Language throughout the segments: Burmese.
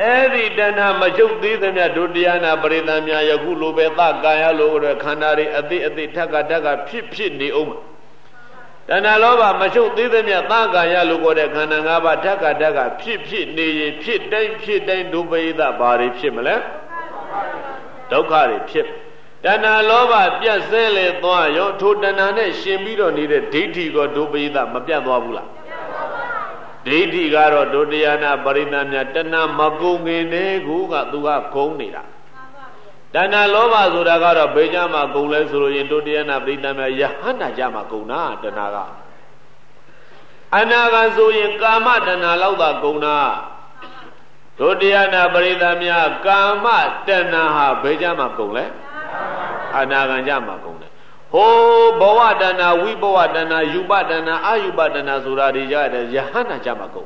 Eri dana majuk di tanya dudiana beritanya ya gulu beta gaya lo khanari adi taka pip ni dana loba majuk di tanya ta gaya lo kore khana ngaba taka pip ni pip dai dubeda bari pip male dukha ri pip dana loba pyat se le twa yo tho dana ne shin pi do nide daithi ko dubeda ma pyat twa bu la Deity garo dodiyana paritanya tana magungi ne guga tuga gong nira. Dana loba sura garo beja ma gong le suru yin dodiyana paritanya yahana jama gong na dana ga. Anaga su yin kama dana lauda gong na. Dodiyana paritanya kama dana ha beja ma gong le. Anaga jama gong le. Ho bawa dana wibawa dana yuba dana ayuba dana surari jada yahana jamako.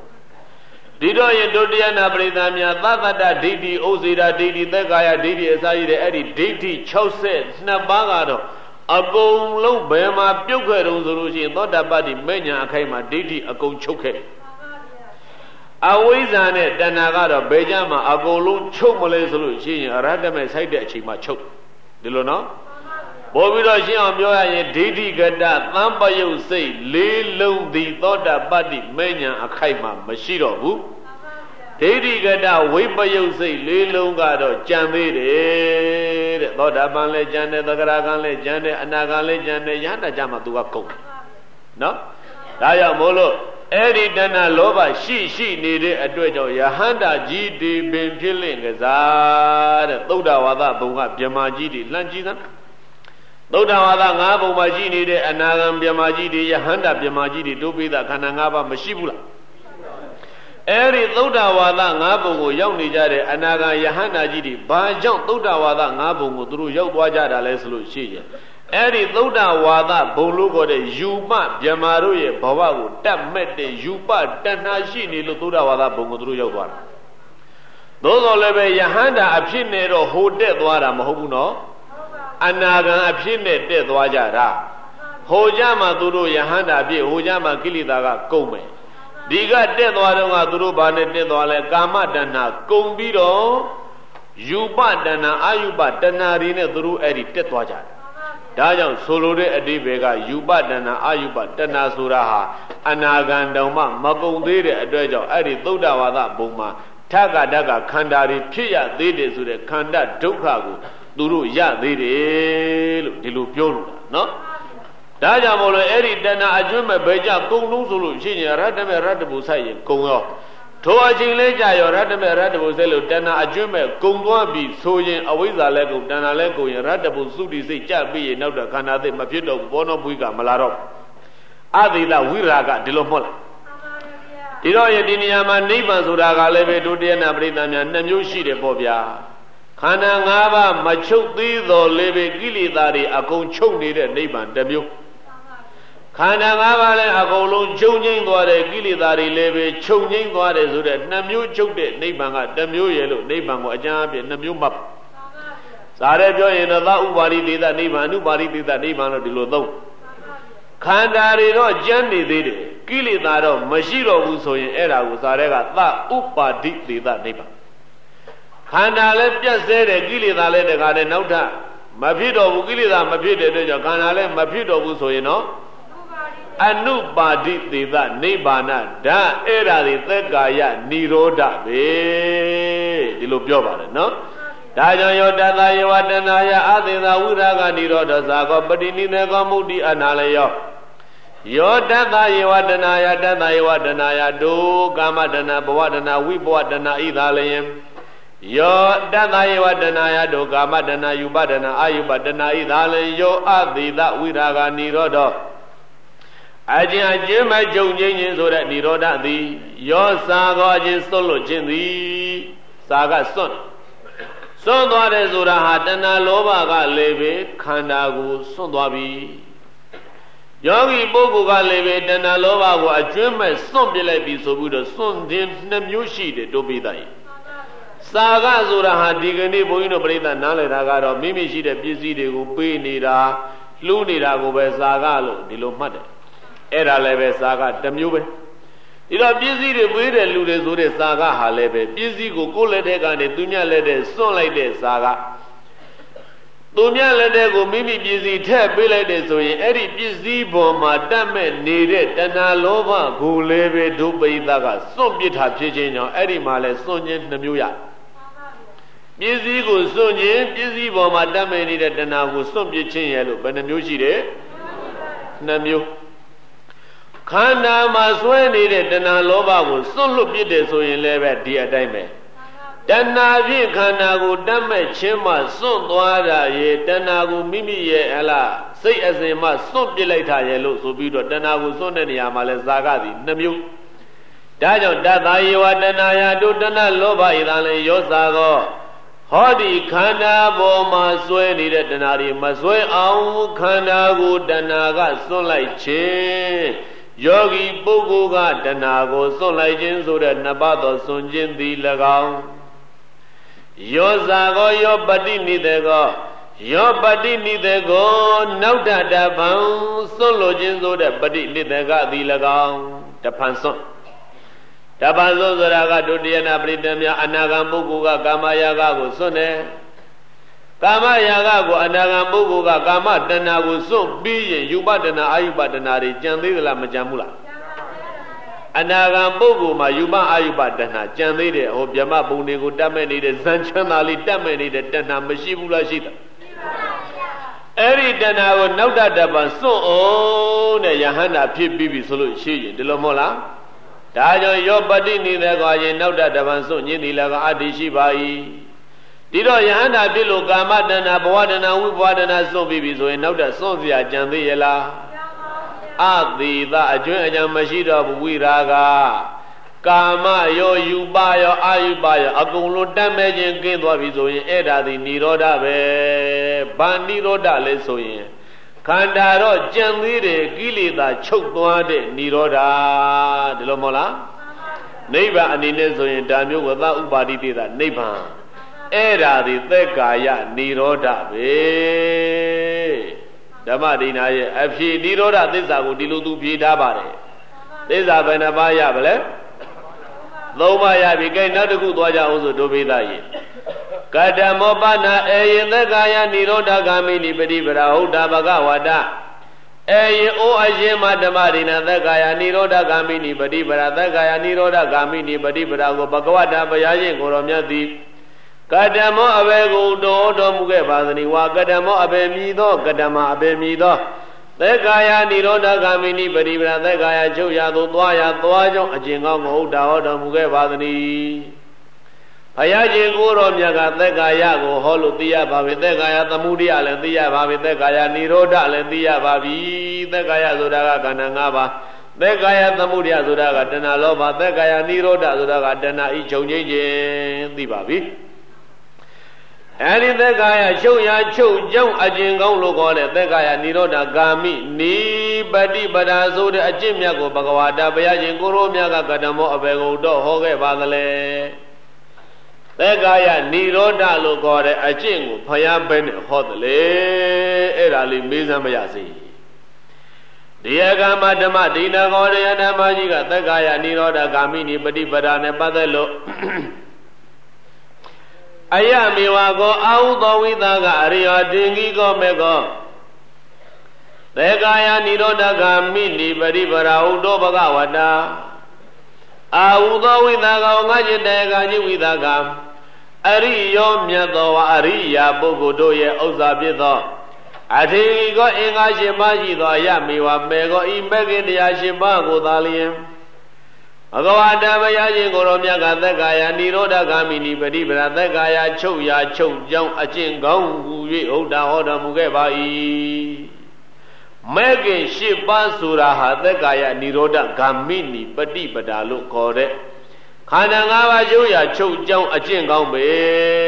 Dido yin dodiyana paritanya tatata deity osira deity tekaya deity asayi de edi deity 60 နှစ်ပါးကတော့အကုန်လုံးဘယ်မှာပြုတ်ခဲ့တုံးဆိုလို့ရှိရင်သောတာပတ္တိမဉ္ဇဉ်အခိုက်မှာဒိဋ္ဌိအကုန်ချုပ်ခဲ့အဝိဇ္ဇာနဲ့တဏှာကတော့ဘယ်ကြမှာအကုန်လုံးချုပ်မလဲဆိုလို့ရှိရင်အရဟတမေစိုက်တဲ့အချိန်မှာချုပ်ဒီလိုနော်ဘောပြီးတော့ရှင်းအောင်ပြောရရင်ဒိဋ္ဌိကတသံပယုတ်စိတ်လေးလုံးသည်သောတာပတ္တိမဉ္ဇဉ်အခိုက်မှာမရှိတော့ဘူးဒိဋ္ဌိကတဝိပယုတ်စိတ်လေးလုံးကတော့ကြံသေးတယ်တဲ့သောတာပန်လည်းကြံတယ်သဂရကံလည်းကြံတယ်အနာကံလည်းကြံတယ်ယဟန္တာကြမှာသူကကုန်နော်ဒါကြောင့်မို့လို့အဲ့ဒီတဏှာလောဘရှိနေတဲ့အတွက်ကြောင့်ယဟန္တာကြီးဒီပင်ဖြစ်လင့်ကစားတဲ့သုဒ္ဓဝါဒဘုံကဗြဟ္မာကြီးတွေလှမ်းကြည့်သမ်းသုဒ္ဓဝါဒ၅ဘုံမှာရှိနေတဲ့အနာဂံဗြဟ္မာကြီးတွေယဟန္တာဗြဟ္မာကြီးတွေတို့ပိသခန္ဓာ၅ပါးမရှိဘူးလားအဲ့ဒီသုဒ္ဓဝါဒ၅ဘုံကိုရောက်နေကြတဲ့အနာဂံယဟန္တာကြီးတွေဘာကြောင့်သုဒ္ဓဝါဒ၅ဘုံကိုသူတို့ရောက်သွားကြတာလဲဆိုလို့ရှိရင်အဲ့ဒီသုဒ္ဓဝါဒဘုံလို့ခေါ်တဲ့ယူပဗြဟ္မာတို့ရဲ့ဘဝကိုတတ်မဲ့တဲ့ယူပတဏှာရှိနေလို့သုဒ္ဓဝါဒဘုံကိုသူတို့ရောက်သွားတာသို့တော်လည်းပဲယဟန္တာအဖြစ်နဲ့တော့ဟိုတက်သွားတာမဟုတ်ဘူးနော်အနာဂံအဖြစ်နဲ့တက်သွားကြတာဟိုကြမှာသူတို့ယဟန္တာဖြစ်ဟိုကြမှာကိလေသာကကုန်မယ်ဒီကတက်သွားတော့ကသူတို့ဘာနဲ့တက်သွားလဲကာမတဏှာကုန်ပြီးတော့ယူပတဏှာအာယူပတဏှာတွေနဲ့သူတို့အဲ့ဒီတက်သွားကြတယ်ဒါကြောင့်ဆိုလိုတဲ့အဓိပ္ပာယ်ကယူပတဏှာအာယူပတဏှာဆိုတာဟာအနာဂံတောင်မှမကုန်သေးတဲ့အတွက်ကြောင့်အဲ့ဒီသုဒ္ဓဝါဒဘုံမှာထက္ကတကခန္ဓာတွေဖြစ်ရသေးတယ်ဆိုတဲ့ခန္ဓာဒုက္ခကိုသူတို့ရသေးတယ်လို့ဒီလိုပြောလို့နော်ဒါကြောင့်မို့လို့အဲ့ဒီတဏှာအကျွမ်းမဲ့ဘယ်ကြကုံလုံးဆိုလို့ရှိရင်ရတ္တမေရတ္တဘုဆိုင်ရင်ကုံရောထိုအချိန်လေးကြာရောရတ္တမေရတ္တဘုဆိုင်လို့တဏှာအကျွမ်းမဲ့ကုံသွားပြီးဆိုရင်အဝိဇ္ဇာလည်းကုံတဏှာလည်းကုံရင်ရတ္တဘုသုတိစိတ်ကြပြီးရင်နောက်တော့ခန္ဓာသိမဖြစ်တော့ဘောနောဘွိကမလာတော့အသီလဝိရာဂဒီလိုမဟုတ်လားဒီတော့ယဒီနေရာမှာနိဗ္ဗာန်ဆိုတာကလည်းပဲဒုတိယနာပရိသတ်များ2မျိုးရှိတယ်ပေါ့ဗျာခန္ဓာ၅ပါးမချုပ်သေးတော်လည်းပဲကိလေသာတွေအကုန်ချုပ်နေတဲ့နိဗ္ဗာန်တစ်မျိုးခန္ဓာ၅ပါးလည်းအကုန်လုံးချုပ်ငိမ့်သွားတဲ့ကိလေသာတွေလည်းပဲချုပ်ငိမ့်သွားတယ်ဆိုတဲ့2မျိုးချုပ်တဲ့နိဗ္ဗာန်ကတစ်မျိုးရဲ့လို့နိဗ္ဗာန်ကိုအကျမ်းအပြည့်2မျိုးမှတ်ဇာရဲပြောရင်တော့သဥပါရိသေသနိဗ္ဗာန်အနုပါရိသေသနိဗ္ဗာန်လို့ဒီလိုသုံးခန္ဓာတွေတော့ကျမ်းနေသေးတယ်ကိလေသာတော့မရှိတော့ဘူးဆိုရင်အဲ့ဒါကိုဇာရဲကသဥပါရိသေသနိဗ္ဗာန်ခန္ဓာလည်းပြတ်ဆဲတယ်ကိလေသာလည်းတခါတည်းနောက်ထပ်မဖြစ်တော့ဘူးကိလေသာမဖြစ်တဲ့အတွက်ကြောင့်ခန္ဓာလည်းမဖြစ်တော့ဘူးဆိုရင်တော့အနုပါတိသေသနိဗ္ဗာန်ဓာအဲ့ဒါတွေသက်ကာယនិရောဓပဲဒီလိုပြောပါတယ်နော်ဒါကြောင့်ယောတတယေဝတနာယအသေသာဝိရာဂនិရောဓသာကောပတိနိသေကောမုဒ္တိအနာလယောယောတတယေဝတနာယတတယေဝတနာယဒုကာမတနာဘဝတနာဝိဘဝတနာဣသာလယံယောတတယေဝတနာယဒုကာမတနာယူပတနာအာယုပတနာဣသာလယံယောအသေသဝိရာဂនិရောဓအကျဉ်အကျဉ်မကြုံခြင်းချင်းဆိုတဲ့និရောဓသည်ယောစာကောအချင်းစွန့်လွတ်ခြင်းသည်စာကစွန့်သွားတယ်ဆိုတာဟာတဏှာလောဘကလည်းပဲခန္ဓာကိုစွန့်သွားပြီယောဂီပုဂ္ဂိုလ်ကလည်းပဲတဏှာလောဘကိုအကျွမ်းမဲ့စွန့်ပြလိုက်ပြီဆိုပြီးတော့စွန့်ခြင်း2မျိုးရှိတယ်တို့ပိသရင်စာကဆိုတာဟာဒီကနေ့ဘုန်းကြီးတို့ပြိဿနားလည်တာကတော့မိမိရှိတဲ့ပစ္စည်းတွေကိုပေးနေတာလှူနေတာကိုပဲစာကလို့ဒီလိုမှတ်တယ်အဲ့ဒါလည်းပဲစာကတစ်မျိုးပဲဒီတော့ပစ္စည်းတွေဝေးတဲ့လူတွေဆိုတဲ့ဇာကဟာလည်းပဲပစ္စည်းကိုကိုယ်လက်ထက်ကနေသူမြလက်တဲ့စွန့်လိုက်တဲ့ဇာကသူမြလက်တဲ့ကိုမိမိပစ္စည်းထည့်ပေးလိုက်တဲ့ဆိုရင်အဲ့ဒီပစ္စည်းပေါ်မှာတတ်မဲ့နေတဲ့တဏှာလောဘကိုလည်းပဲဒုပိသကစွန့်ပစ်တာဖြစ်ခြင်းကြောင့်အဲ့ဒီမှာလဲစွန့်ခြင်းနှမျိုးရပစ္စည်းကိုစွန့်ခြင်းပစ္စည်းပေါ်မှာတတ်မဲ့နေတဲ့တဏှာကိုစွန့်ပစ်ခြင်းရဲ့လို့ဘယ်နှမျိုးရှိတယ်နှမျိုးခန္ဓာမှာစွဲနေတဲ့တဏှာလောဘကိုစွန့်လွတ်ပြစ်တယ်ဆိုရင်လည်းပဲဒီအတိုင်းပဲတဏှာဖြင့်ခန္ဓာကိုတတ်မဲ့ခြင်းမှစွန့်သွားတာရဲ့တဏှာကိုမိမိရဲ့ဟလားစိတ်အစဉ်မှစွန့်ပစ်လိုက်တာရဲ့လို့ဆိုပြီးတော့တဏှာကိုစွန့်တဲ့နေရာမှာလဲဇာကသည်နှမျိုးဒါကြောင့်တတ္တယေဝတဏှာယတုတဏှလောဘဤသာလည်းယောဇာကောဟောဒီခန္ဓာပေါ်မှာစွဲနေတဲ့တဏှာတွေမစွဲအောင်ခန္ဓာကိုတဏှာကစွန့်လိုက်ခြင်းယောဂီပုဂ္ဂိုလ်ကတဏှာကိုစွန့်လိုက်ခြင်းဆိုတဲ့နှစ်ပါးသောစွန့်ခြင်းသည်၎င်းယောဇာကောယောပတိနိတေကောယောပတိနိတေကောနောက်တပံစွန့်လို့ခြင်းဆိုတဲ့ပတိနိတေကသည်၎င်းတဖန်စွန့်တပန်စွန့်ဆိုတာကဒုတိယနာပရိတ္တမြအနာဂံပုဂ္ဂိုလ်ကကာမရာဂကိုစွန့်တယ်ကာမရာဂကိုအနာဂံပုဂ္ဂိုလ်ကကာမတဏှာကိုစွန့်ပြီးရင်ယူပတဏှာအာယုပတဏှာတွေကြံသေးသလားမကြံဘူးလားအနာဂံပုဂ္ဂိုလ်မှာယူပအာယုပတဏှာကြံသေးတယ်ဟောဗြဟ္မဘုံတွေကိုတတ်မဲ့နေတဲ့ဇန်ချမ်းသာလေးတတ်မဲ့နေတဲ့တဏှာမရှိဘူးလားရှိတယ်အဲ့ဒီတဏှာကိုနောက်တပံစွန့်အောင်တဲ့ယဟန္တာဖြစ်ပြီးပြီဆိုလို့ရှိရင်ဒီလိုမဟုတ်လားဒါကြောင့်ယောပတိနေတဲ့ကွာရင်နောက်တပံစွန့်ခြင်းဒီလည်းကအတ္တိရှိပါ၏ဒီတော့ယဟန္တာဖြစ်လို့ကာမတဏှာဘဝတဏှာဝိဘဝတဏှာစွန့်ပြီးပြီဆိုရင်နောက်စွန့်เสียကြံသေးရဲ့လားအတိသအကျွမ်းအကြံမရှိတော့ဘူးဝိရာဂကာမယောယူပယောအာယုပယောအကုန်လုံးတတ်မဲ့ခြင်းကင်းသွားပြီဆိုရင်အဲ့ဒါသည်និရောဓပဲဘာនិရောဓလဲဆိုရင်ခန္ဓာတော့ကြံသေးတယ်ကိလေသာချုပ်သွားတဲ့និရောဓဒီလိုမဟုတ်လားနိဗ္ဗာန်အနေနဲ့ဆိုရင်ဒါမျိုးကသဥပါတိတေသနိဗ္ဗာန်အဲ့ဒါဒီသက်ကာယនិရောဓပဲဓမ္မဒိနာရဲ့အဖြေនិရောဓသစ္စာကိုဒီလိုသူဖြေထားပါတယ်သစ္စာဘယ်နှပါးရပါလဲသုံးပါးရပြီကဲနောက်တစ်ခုသွားကြအောင်ဆိုဒုပိသယေကတမောပနာအေယသက်ကာယនិရောဓဂာမိနိပฏิပရာဟုတ်တာဘဂဝတအေယအိုအရှင်မဓမ္မဒိနာသက်ကာယនិရောဓဂာမိနိပฏิပရာသက်ကာယនិရောဓဂာမိနိပฏิပရာကိုဘဂဝတဘုရားရှင်ကိုရောမြတ်သည်ကတမောအဘေကိုတော်မူခဲ့ပါသနည်းဝါကတမောအဘေမြည်သောကတမအဘေမြည်သောသက်ကာယនិရောဓဂာမိနိပฏิပရာသက်ကာယချုပ်ရသို့သွားကြောင်းအကျင့်ကောင်းကိုဟုတ်တာဟောတော်မူခဲ့ပါသနည်းဘုရားရှင်ကိုရောမြတ်ကသက်ကာယကိုဟောလို့သိရပါပြီသက်ကာယသမုဒိယလည်းသိရပါပြီသက်ကာယនិရောဓလည်းသိရပါပြီသက်ကာယဆိုတာကခန္ဓာ၅ပါးသက်ကာယသမုဒိယဆိုတာကတဏှာလောဘသက်ကာယនិရောဓဆိုတာကတဏှာဤချုပ်ငြိမ်းခြင်းသိပါပြီအဲ့ဒီသက်ကာယချုပ်ရာချုပ်ကြောင်းအကျင့်ကောင်းလို့ခေါ်တဲ့သက်ကာယនិရောဓဂာမိနိပฏิပဒါဆိုတဲ့အကျင့်မြတ်ကိုဘဂဝါတာဘုရားရှင်ကိုရောမြတ်ကကတမောအဘေကိုတော့ဟောခဲ့ပါသလဲသက်ကာယនិရောဓလို့ခေါ်တဲ့အကျင့်ကိုဘုရားဘယ်နဲ့ဟောသလဲအဲ့ဒါလေးမေးစမ်းမရစေဒီယကမဓမ္မဒိနာကောရယဓမ္မကြီးကသက်ကာယនិရောဓဂာမိနိပฏิပဒါနဲ့ပတ်သက်လို့အယမေဝကောအာဟုသောဝိသကအရိယတင်ကြီးကောမေကောသေကာယនិရောဓဂာမိနိပရိပရာဟုတောဘဂဝတာအာဟုသောဝိသကောငါจิตတေကာจิဝိသကအရိယောမြတ်သောအရိယာပုဂ္ဂိုလ်တို့ရဲ့ဥစ္စာဖြစ်သောအထေကောအင်္ဂါ၈ပါးရှိသောအယမေဝမေကောဤမဂ္ဂင်တရား၈ပါးကိုသာလျင်ဘဂဝါတဘုရားရှင်ကိုရောမြတ်ကသက်ကာယនិရောဓဂာမိနိပฏิပရာသက်ကာယချုပ်ရာချုပ်ကြောင်းအကျင့်ကောင်းဟူ၍ဟုတ်တာဟောတော်မူခဲ့ပါ၏မဲခင်၈ပါးဆိုတာဟာသက်ကာယនិရောဓဂာမိနိပฏิပဒါလို့ခေါ်တဲ့ခန္ဓာ၅ပါးချုပ်ရာချုပ်ကြောင်းအကျင့်ကောင်းပဲ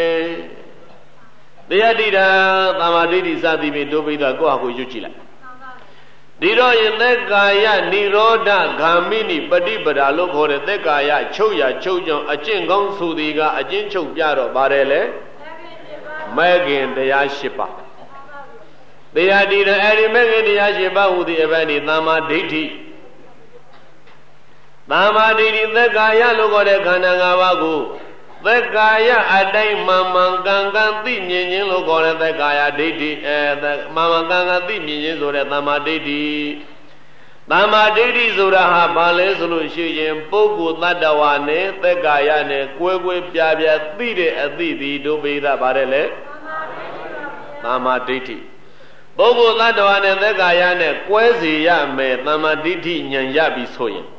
တရားတိတာသမာဓိတိစသည်ဖြင့်တို့ပြီးတော့ကိုယ့်ဟာကိုယ်ရွတ်ကြည့်လိုက်ဒီတော့ယသက်ကာယនិရောဓဂာမိနိပฏิပဒါလို့ခေါ်တဲ့သက်ကာယချုပ်ရာချုပ်ကြောင်းအကျင့်ကောင်းဆိုသည်ကအကျင့်ချုပ်ပြတော့ပါတယ်လေမဲခင်တရား၈ပါးတရားတိတာအဲဒီမဲခင်တရား၈ပါးဟူသည်အဘယ်နိသမ္မာဒိဋ္ဌိသမ္မာဒိဋ္ဌိသက်ကာယလို့ခေါ်တဲ့ခန္ဓာ၅ပါးကိုသက်ကာယအတိုင်းမှန်မှန်ကန်ကန်သိမြင်ခြင်းလို့ခေါ်တဲ့သက်ကာယဒိဋ္ဌိမှန်မှန်ကန်ကန်သိမြင်ခြင်းဆိုတဲ့သမ္မာဒိဋ္ဌိသမ္မာဒိဋ္ဌိဆိုတာဟာဘာလဲဆိုလို့ရှိရင်ပုဂ္ဂိုလ်တ attva နဲ့သက်ကာယနဲ့ကွဲကွဲပြားပြားသိတဲ့အသိဒီဒုပိသပါတယ်လေသမ္မာဒိဋ္ဌိပုဂ္ဂိုလ်တ attva နဲ့သက်ကာယနဲ့ကွဲစီရမယ်သမ္မာဒိဋ္ဌိဉာဏ်ရပြီဆိုရင်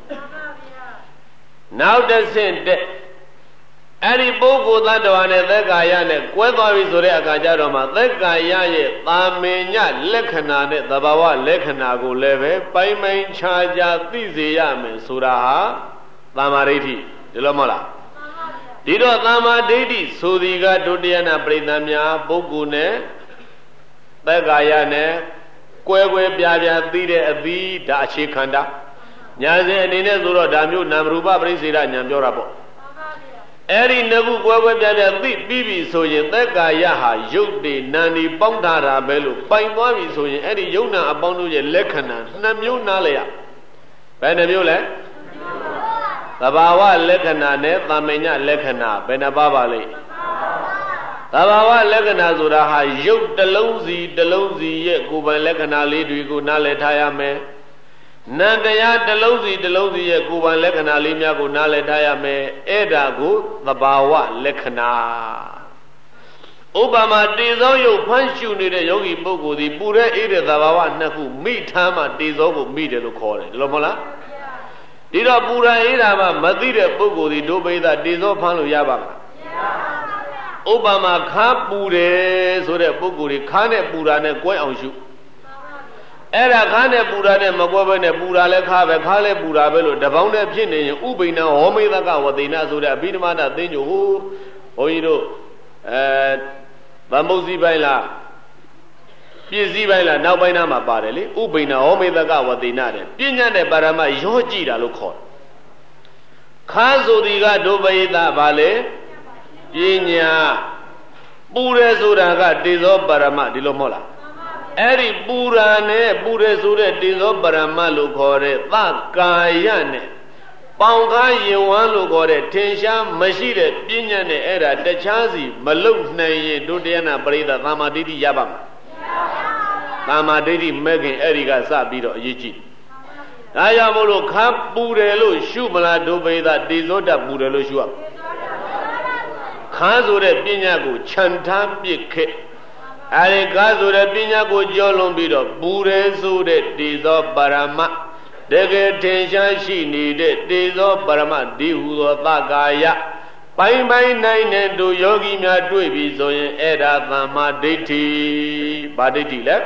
နောက်တစ်ဆင့်တဲ့အဲ့ဒီပုဂ္ဂိုလ်တ attva နဲ့သက်ကာယနဲ့ကွဲသွားပြီဆိုတဲ့အခါကျတော့မှသက်ကာယရဲ့သာမေညလက္ခဏာနဲ့သဘာဝလက္ခဏာကိုလည်းပဲပိုင်းပိုင်းခြားခြားသိစေရမယ်ဆိုတာဟာသမ္မာဒိဋ္ဌိဒီလိုမဟုတ်လားဒီတော့သမ္မာဒိဋ္ဌိဆိုသည်ကဒုတိယနာပရိသတ်များပုဂ္ဂိုလ်နဲ့သက်ကာယနဲ့ကွဲကွဲပြားပြားသိတဲ့အသီးဒါအခြေခန္ဓာညာစဉ်အနေနဲ့ဆိုတော့ဒါမျိုးနာမရူပပရိစ္ဆေဒညာပြောတာပေါ့အဲ့ဒီနှစ်ခုကွဲကွဲပြားပြားသိပြီးပြီဆိုရင်သက်ကာယဟာရုပ်တည်နာနေပေါင်းထားတာပဲလို့ပိုင်သွားပြီဆိုရင်အဲ့ဒီယုံနာအပေါင်းတို့ရဲ့လက္ခဏာနှစ်မျိုးနားလဲရဘယ်နှမျိုးလဲသဘာဝလက္ခဏာနဲ့သာမညလက္ခဏာဘယ်နှပါပါလိမ့်သဘာဝလက္ခဏာဆိုတာဟာရုပ်တစ်လုံးစီတစ်လုံးစီရဲ့ကိုယ်ပိုင်လက္ခဏာလေးတွေကိုနားလည်ထားရမယ်နံတရားတစ်လုံးစီတစ်လုံးစီရဲ့ကိုယ်ပိုင်လက္ခဏာလေးများကိုနားလည်ထားရမယ်အဲ့ဒါကိုသဘာဝလက္ခဏာဥပမာတေဇောရုပ်ဖမ်းရှုနေတဲ့ယောဂီပုဂ္ဂိုလ်ဒီပူတဲ့အေးတဲ့သဘာဝနှစ်ခုမိထားမှတေဇောကိုမိတယ်လို့ခေါ်တယ်ဒီလိုမဟုတ်လားဒီတော့ပူရအေးတာမှမသိတဲ့ပုဂ္ဂိုလ်ဒီဒုပိသတေဇောဖမ်းလို့ရပါမလားဥပမာခါပူတယ်ဆိုတဲ့ပုဂ္ဂိုလ်ဒီခါနဲ့ပူတာနဲ့ကွဲအောင်ရှုအဲ့ဒါခါနဲ့ပူတာနဲ့မကွဲဘဲနဲ့ပူတာလဲခါပဲခါလဲပူတာပဲလို့တပေါင်းနဲ့ဖြစ်နေရင်ဥပိဏဟောမေသကဝတိနာဆိုတဲ့အဘိဓမ္မာနသင်္ကြန်ဟိုဘုန်းကြီးတို့ဗမ္မုတ်စည်းပိုင်းလားပြည့်စည်းပိုင်းလားနောက်ပိုင်းသားမှာပါတယ်လေဥပိဏဟောမေသကဝတိနာတဲ့ပညာနဲ့ပါရမရောကြည့်တာလို့ခေါ်တယ်ခါဆိုဒီကဒုပိသဘာလဲပညာပူရဲဆိုတာကတေဇောပါရမဒီလိုမဟုတ်လားအဲ့ဒီပူရာနဲ့ပူရဲဆိုတဲ့တေဇောပါရမလို့ခေါ်တဲ့သကာယနဲ့ပေါင်ကားရင်ဝမ်းလို့ခေါ်တဲ့ထင်ရှားမရှိတဲ့ပညာနဲ့အဲ့ဒါတခြားစီမလုံနိုင်ရင်ဒုတိယနာပရိသသမ္မာဒိဋ္ဌိရပါမှာသမ္မာဒိဋ္ဌိမဲ့ခင်အဲ့ဒီကစပြီးတော့အရေးကြီးဒါကြောင့်မို့လို့ခါပူတယ်လို့ရှုမလားဒုပိသတေဇောတပူတယ်လို့ရှုရခါဆိုတဲ့ပညာကိုခြံထားပစ်ခဲ့အဲဒီခါဆိုတဲ့ပညာကိုကျော်လွန်ပြီးတော့ပူရဲဆိုတဲ့တေဇောပါရမတကယ်ထင်ရှားရှိနေတဲ့တေဇောပါရမဒီဟူသောသကာယပိုင်းပိုင်းနိုင်တဲ့တို့ယောဂီများတွေ့ပြီဆိုရင်အဲ့ဒါသမ္မာဒိဋ္ဌိဘာဒိဋ္ဌိလဲ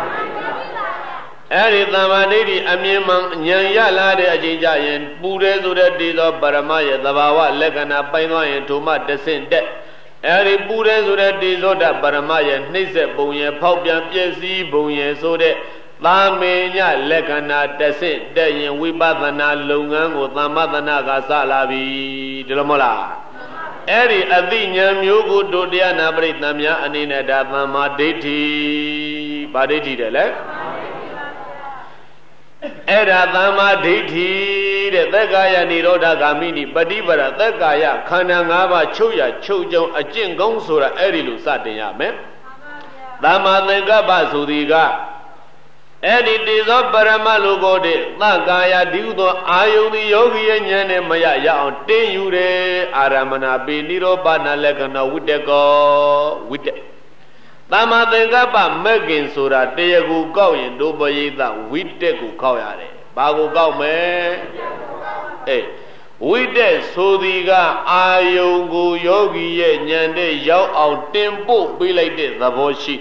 အဲ့ဒီသမ္မာဒိဋ္ဌိအမြင်မှန်ဉာဏ်ရလာတဲ့အချိန်ကျရင်ပူရဲဆိုတဲ့တေဇောပါရမရဲ့သဘာဝလက္ခဏာပိုင်းသွားရင်ထိုမှတဆင့်တက်အဲ့ဒီပူရဲဆိုတဲ့တေဇောတပါရမရဲ့နှိမ့်ဆက်ပုံရဲ့ဖောက်ပြန်ပြည့်စည်ပုံရဲ့ဆိုတဲ့သာမေညလက္ခဏာတဆင့်တက်ရင်ဝိပဿနာလုပ်ငန်းကိုသမ္မသနာကစလာပြီဒီလိုမဟုတ်လားအဲ့ဒီအသိဉာဏ်မျိုးကိုဒုတိယနာပရိသတ်များအနေနဲ့ဒါသမ္မာဒိဋ္ဌိဗာဒိဋ္ဌိတယ်လေအဲ့ဒါသမ္မာဒိဋ္ဌိတဲ့သက်ကာယនិရောဓဂာမိနိပฏิပဒသက်ကာယခန္ဓာ၅ပါးချုပ်ရချုပ်ကြောင်းအကျင့်ကောင်းဆိုတာအဲ့ဒီလိုစတင်ရမယ်သမ္မာသင်္ကပ္ပဆိုသည်ကအဲ့ဒီတေဇောပရမလို့ကိုတဲ့သကာယဒီဟုသောအာယုန်ဒီယောဂီရဲ့ဉာဏ်နဲ့မရရအောင်တင်းယူတယ်အာရမဏပိនិရောပနာလက္ခဏဝိတ္တကောဝိတ္တသမ္မာသင်္ကပ္ပမဂ္ဂင်ဆိုတာတရားကိုကောက်ရင်ဒုပယိသဝိတ္တကိုကောက်ရတယ်ဘာကိုကောက်မယ်ဝိတ္တဆိုသည်ကအာယုန်ကိုယောဂီရဲ့ဉာဏ်နဲ့ရောက်အောင်တင်ပို့ပေးလိုက်တဲ့သဘောရှိ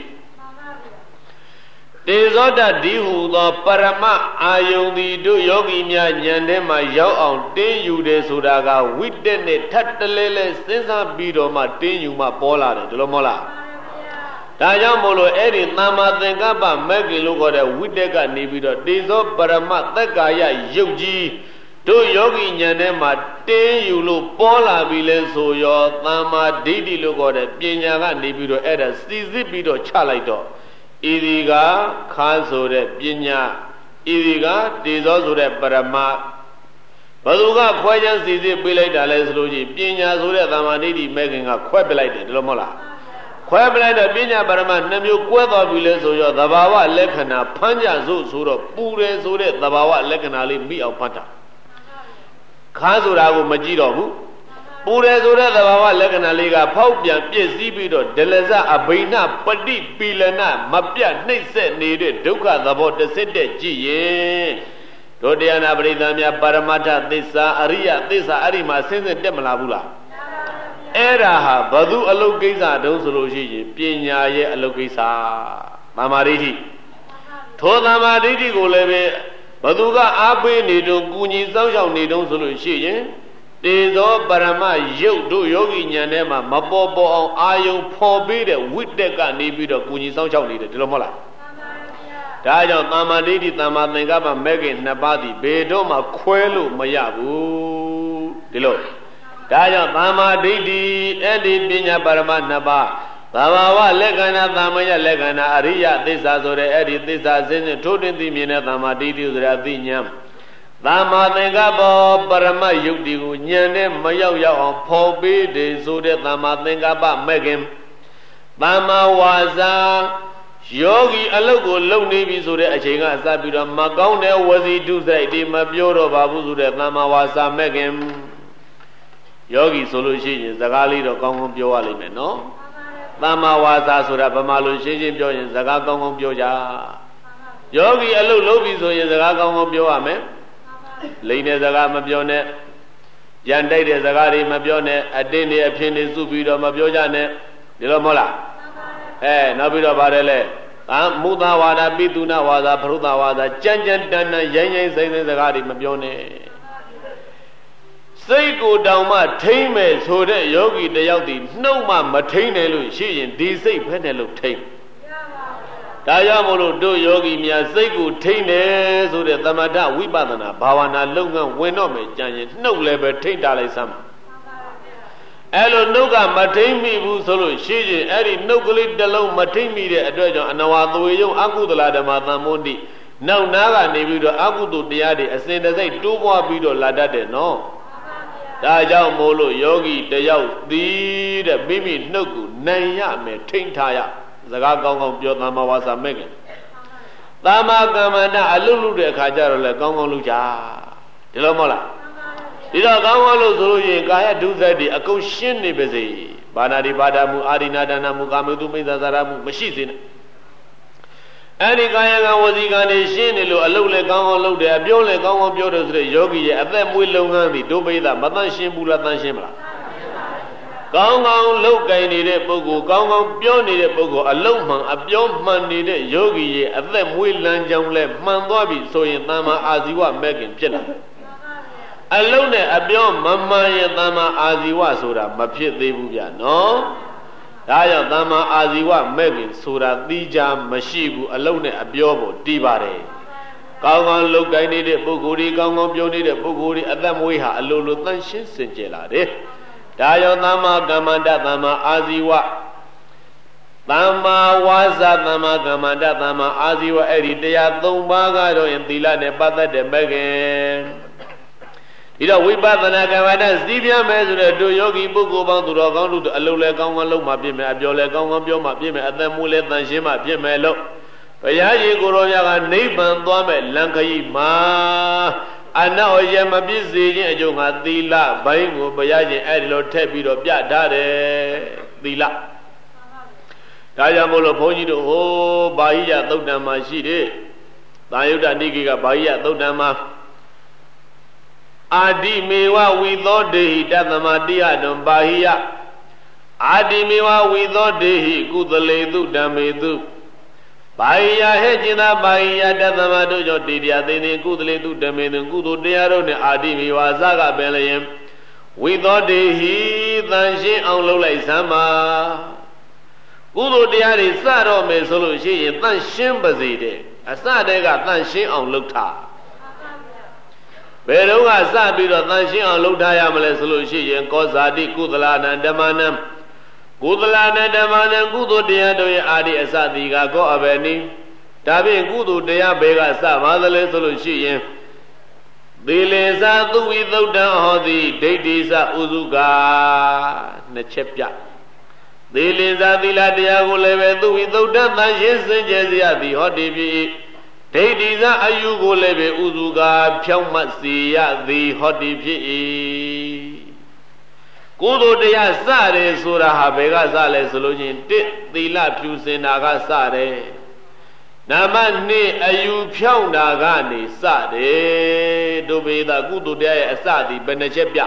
တေဇောတဒီဟုသောပရမအာယုန်သည်တို့ယောဂီများဉာဏ်ထဲမှာရောက်အောင်တင်းယူတယ်ဆိုတာကဝိတ္တနဲ့ထပ်တလဲလဲစဉ်းစားပြီးတော့မှတင်းယူမှပေါ်လာတယ်ဒီလိုမဟုတ်လားဒါကြောင့်မို့လို့အဲ့ဒီသမ္မာသင်္ကပ္ပမဂ္ဂင်လို့ခေါ်တဲ့ဝိတ္တကနေပြီးတော့တေဇောပရမသက်ကာယယုတ်ကြီးတို့ယောဂီဉာဏ်ထဲမှာတင်းယူလို့ပေါ်လာပြီလဲဆိုရောသမ္မာဒိဋ္ဌိလို့ခေါ်တဲ့ပညာကနေပြီးတော့အဲ့ဒါစီစစ်ပြီးတော့ချလိုက်တော့ဤဒီကခါဆိုတဲ့ပညာဤဒီကတေဇောဆိုတဲ့ပရမဘသူကခွဲချမ်းစီစစ်ပေးလိုက်တာလဲဆိုလို့ရှိရင်ပညာဆိုတဲ့သမာဓိတိမဲ့ခင်ကခွဲပလိုက်တယ်ဒီလိုမဟုတ်လားခွဲပလိုက်တော့ပညာပရမ2မျိုးကွဲသွားပြီလဲဆိုရောသဘာဝလက္ခဏာဖမ်းကြစို့ဆိုတော့ပူတယ်ဆိုတဲ့သဘာဝလက္ခဏာလေးမိအောင်ဖတ်တာခါဆိုတာကိုမကြည့်တော့ဘူးပူတယ်ဆိုတဲ့သဘာဝလက္ခဏာလေးကဖောက်ပြန်ပြည့်စည်ပြီးတော့ဒလဇအဘိနပฏิပီလနမပြတ်နှိမ့်ဆက်နေတဲ့ဒုက္ခသဘောတစ်စစ်တဲ့ကြည့်ရင်တို့တရားနာပရိသတ်များပါရမတ္ထသစ္စာအရိယသစ္စာအဲ့ဒီမှာဆင်းဆင်းတက်မလာဘူးလားအဲ့ဒါဟာဘသူအလုတ်ကိစ္စတုံးဆိုလို့ရှိရင်ပညာရဲ့အလုတ်ကိစ္စသမာဓိဋ္ဌိထိုသမာဓိဋ္ဌိကိုလည်းပဲဘသူကအားပေးနေတုံးကူညီစောင့်ရှောက်နေတုံးဆိုလို့ရှိရင်တေဇောပရမယုတ်တို့ယောဂီဉာဏ်ထဲမှာမပေါ်ပေါ်အောင်အာယုံဖော်ပေးတဲ့ဝိတက်ကနေပြီးတော့ကူညီစောင့်ရှောက်နေတယ်ဒီလိုမဟုတ်လားဒါကြောင့်သမ္မာဒိဋ္ဌိသမ္မာသင်္ကပ္ပမဲ့ခင်2ပါးသည်ဘယ်တော့မှခွဲလို့မရဘူးဒီလိုဒါကြောင့်သမ္မာဒိဋ္ဌိအဲ့ဒီပညာပရမ2ပါးသဘာဝလက္ခဏာသမယလက္ခဏာအရိယသစ္စာဆိုတဲ့အဲ့ဒီသစ္စာစင်းထိုးတွင်သိမြင်တဲ့သမ္မာဒိဋ္ဌိဆိုတဲ့အသိဉာဏ်သမ္မာသင်္ကပ္ပပရမယုတ်တိကိုဉာဏ်နဲ့မရောက်ရောက်အောင်ဖော်ပေးတယ်ဆိုတဲ့သမ္မာသင်္ကပ္ပမဲ့ခင်သမ္မာဝါစာယောဂီအလုတ်ကိုလုံနေပြီဆိုတဲ့အချိန်ကအစပြီးတော့မကောင်းတဲ့ဝစီတုစိုက်ဒီမပြောတော့ပါဘူးဆိုတဲ့သမ္မာဝါစာမဲ့ခင်ယောဂီဆိုလို့ရှိရင်စကားလေးတော့ကောင်းကောင်းပြောရလိမ့်မယ်နော်သမ္မာဝါစာဆိုတာဗမာလိုရှင်းရှင်းပြောရင်စကားကောင်းကောင်းပြောကြယောဂီအလုတ်လုပ်ပြီဆိုရင်စကားကောင်းကောင်းပြောရမယ်လိမ့်တဲ့စကားမပြောနဲ့ရန်တိုက်တဲ့စကားတွေမပြောနဲ့အတင်းတွေအဖြစ်တွေစုပြီးတော့မပြောကြနဲ့ဒီလိုမဟုတ်လားနောက်ပြီးတော့ပါတယ်လေမုသဝါဒပိတုနာဝါဒပရုသဝါဒကြမ်းကြမ်းတမ်းတမ်းရိုင်းရိုင်းစိမ့်စိမ့်စကားတွေမပြောနဲ့စိတ်ကိုတောင်မှထိမ့်မဲ့ဆိုတဲ့ယောဂီတယောက်ဒီနှုတ်မှမထိမ့်တယ်လို့ရှိရင်ဒီစိတ်ဖက်တယ်လို့ထိမ့်ဒါကြောင့်မို့လို့တို့ယောဂီများစိတ်ကိုထိမ့်တယ်ဆိုတဲ့သမထဝိပဿနာဘာဝနာလုပ်ငန်းဝင်တော့မယ်ကြံရင်နှုတ်လည်းပဲထိမ့်တာလိုက်စမ်းအဲ့လိုနှုတ်ကမထိမ့်မိဘူးဆိုလို့ရှိရင်အဲ့ဒီနှုတ်ကလေးတစ်လုံးမထိမ့်မိတဲ့အတွက်ကြောင့်အနဝါသွေယုံအကုသလဓမ္မသံမုန်တိနောက်နာကနေပြီးတော့အကုသိုလ်တရားတွေအစဉ်တစိုက်တိုးပွားပြီးတော့လာတတ်တယ်နော်ဒါကြောင့်မို့လို့ယောဂီတယောက်သည်တဲ့မိမိနှုတ်ကိုနိုင်ရမယ်ထိမ့်ထားရစကားကောင်းကောင်းပြောသမ္မာဝါစာမဲ့ခင်သမ္မာကမ္မန္တအလုလုတဲ့အခါကျတော့လေကောင်းကောင်းလုပ်ကြဒီလိုမဟုတ်လားဒီတော့ကောင်းကောင်းလို့ဆိုလို့ရင်ကာယဒုစရိုက်တွေအကုန်ရှင်းနေပါစေဘာနာတိပါဒမှုအာရိနာဒါနမှုကာမတုမိစ္ဆာစာရမှုမရှိစေနဲ့အဲ့ဒီကာယကဝစီကံတွေရှင်းနေလို့အလုလည်းကောင်းကောင်းလုပ်တယ်အပြောလည်းကောင်းကောင်းပြောတယ်ဆိုတဲ့ယောဂီရဲ့အသက်မွေးလုံငန်းပြီးဒုပိသမတန်ရှင်းဘူးလားတန်ရှင်းမလားကောင်းကောင်းလုပ်ကြနေတဲ့ပုဂ္ဂိုလ်ကောင်းကောင်းပြောနေတဲ့ပုဂ္ဂိုလ်အလုံးမှန်အပြောမှန်နေတဲ့ယောဂီရဲ့အသက်မွေးလမ်းကြောင်းလဲမှန်သွားပြီဆိုရင်သမ္မာအာဇီဝမဲ့ခင်ဖြစ်လာအလုံးနဲ့အပြောမမှန်ရဲ့သမ္မာအာဇီဝဆိုတာမဖြစ်သေးဘူးဗျာနော်ဒါကြောင့်သမ္မာအာဇီဝမဲ့ခင်ဆိုတာသိကြမရှိဘူးအလုံးနဲ့အပြောပေါ်တည်ပါတယ်ကောင်းကောင်းလုပ်ကြနေတဲ့ပုဂ္ဂိုလ်တွေကောင်းကောင်းပြောနေတဲ့ပုဂ္ဂိုလ်တွေအသက်မွေးဟာအလိုလိုတန်ရှင်းစင်ကြယ်လာတယ်ဒါကြောင့်သမ္မာကမ္မန္တသမ္မာအာဇီဝသမ္မာဝါစာသမ္မာကမ္မန္တသမ္မာအာဇီဝအဲ့ဒီတရား3ပါးကတော့သီလနဲ့ပတ်သက်တဲ့မဲ့ခင်ဒီတော့ဝိပဿနာကမ္မန္တစီးပြမယ်ဆိုတဲ့တို့ယောဂီပုဂ္ဂိုလ်ပေါင်းသူတော်ကောင်းတို့အလုံးလဲကောင်းကောင်းလုံးမှပြည့်မယ်အပြောလဲကောင်းကောင်းပြောမှပြည့်မယ်အသက်မူလဲတန်ရှင်းမှပြည့်မယ်လို့ဘုရားရှင်ကိုယ်တော်မြတ်ကနိဗ္ဗာန်သွားမဲ့လမ်းခရီးမှာအနောက်ရမပြည့်စေခြင်းအကျိုးငါသီလဘိုင်းကိုဘုရားရှင်အဲ့ဒီလိုထည့်ပြီးတော့ပြထားတယ်သီလဒါကြောင့်မို့လို့ဘုန်းကြီးတို့ဟိုဘာဟိယသုတ်တံမှာရှိတယ်သာယုတ္တနိကေကဘာဟိယသုတ်တံမှာအာတိမေဝဝိသောတေဟိတသမတိယတုံဘာဟိယအာတိမေဝဝိသောတေဟိကုသလေတုဓမ္မေတုဘာဟိယဟဲ့ကျင်သာဘာဟိယတသမတို့ကြောင့်တေတရားသိသိကုသလေတုဓမ္မေတုကုသိုလ်တရားတို့နဲ့အာတိမေဝဇကပင်လျင်ဝိသောတေဟိတန်ရှင်းအောင်လုပ်လိုက်စမ်းပါကုသိုလ်တရားတွေစတော့မယ်ဆိုလို့ရှိရင်တန်ရှင်းပါစေတဲ့အစတည်းကတန်ရှင်းအောင်လုပ်ထားဘယ်တော့ကစပြီးတော့တန်ရှင်းအောင်လုပ်ထားရမလဲဆိုလို့ရှိရင်ကောဇာတိကုသလနာဓမ္မနံကုသလနာဓမ္မနံကုသိုလ်တရားတို့ရဲ့အာဒီအစတိကကောအဘယ်နည်းဒါဖြင့်ကုသိုလ်တရားဘယ်ကစပါသလဲဆိုလို့ရှိရင် Thí lê sa tu vi tâu đăng hò thi Đế đi sa u du ca Nè chếp dạ Thí lê sa thí la tia cô lê bê tu vi tâu đăng Than shên sinh chế siya thi hò đi bì Đế đi sa ayu cô lê bê u du ca Phiong mắt siya thi hò đi bì Cô tô tia sa rê sura ha bê ka sa lê sô lô nhìn Tít thí la phiu sinh na ka sa rê Nama ni ayu phiong na ka ni sa rê Đô bê ta cô tô tia sa thi bê nè chếp dạ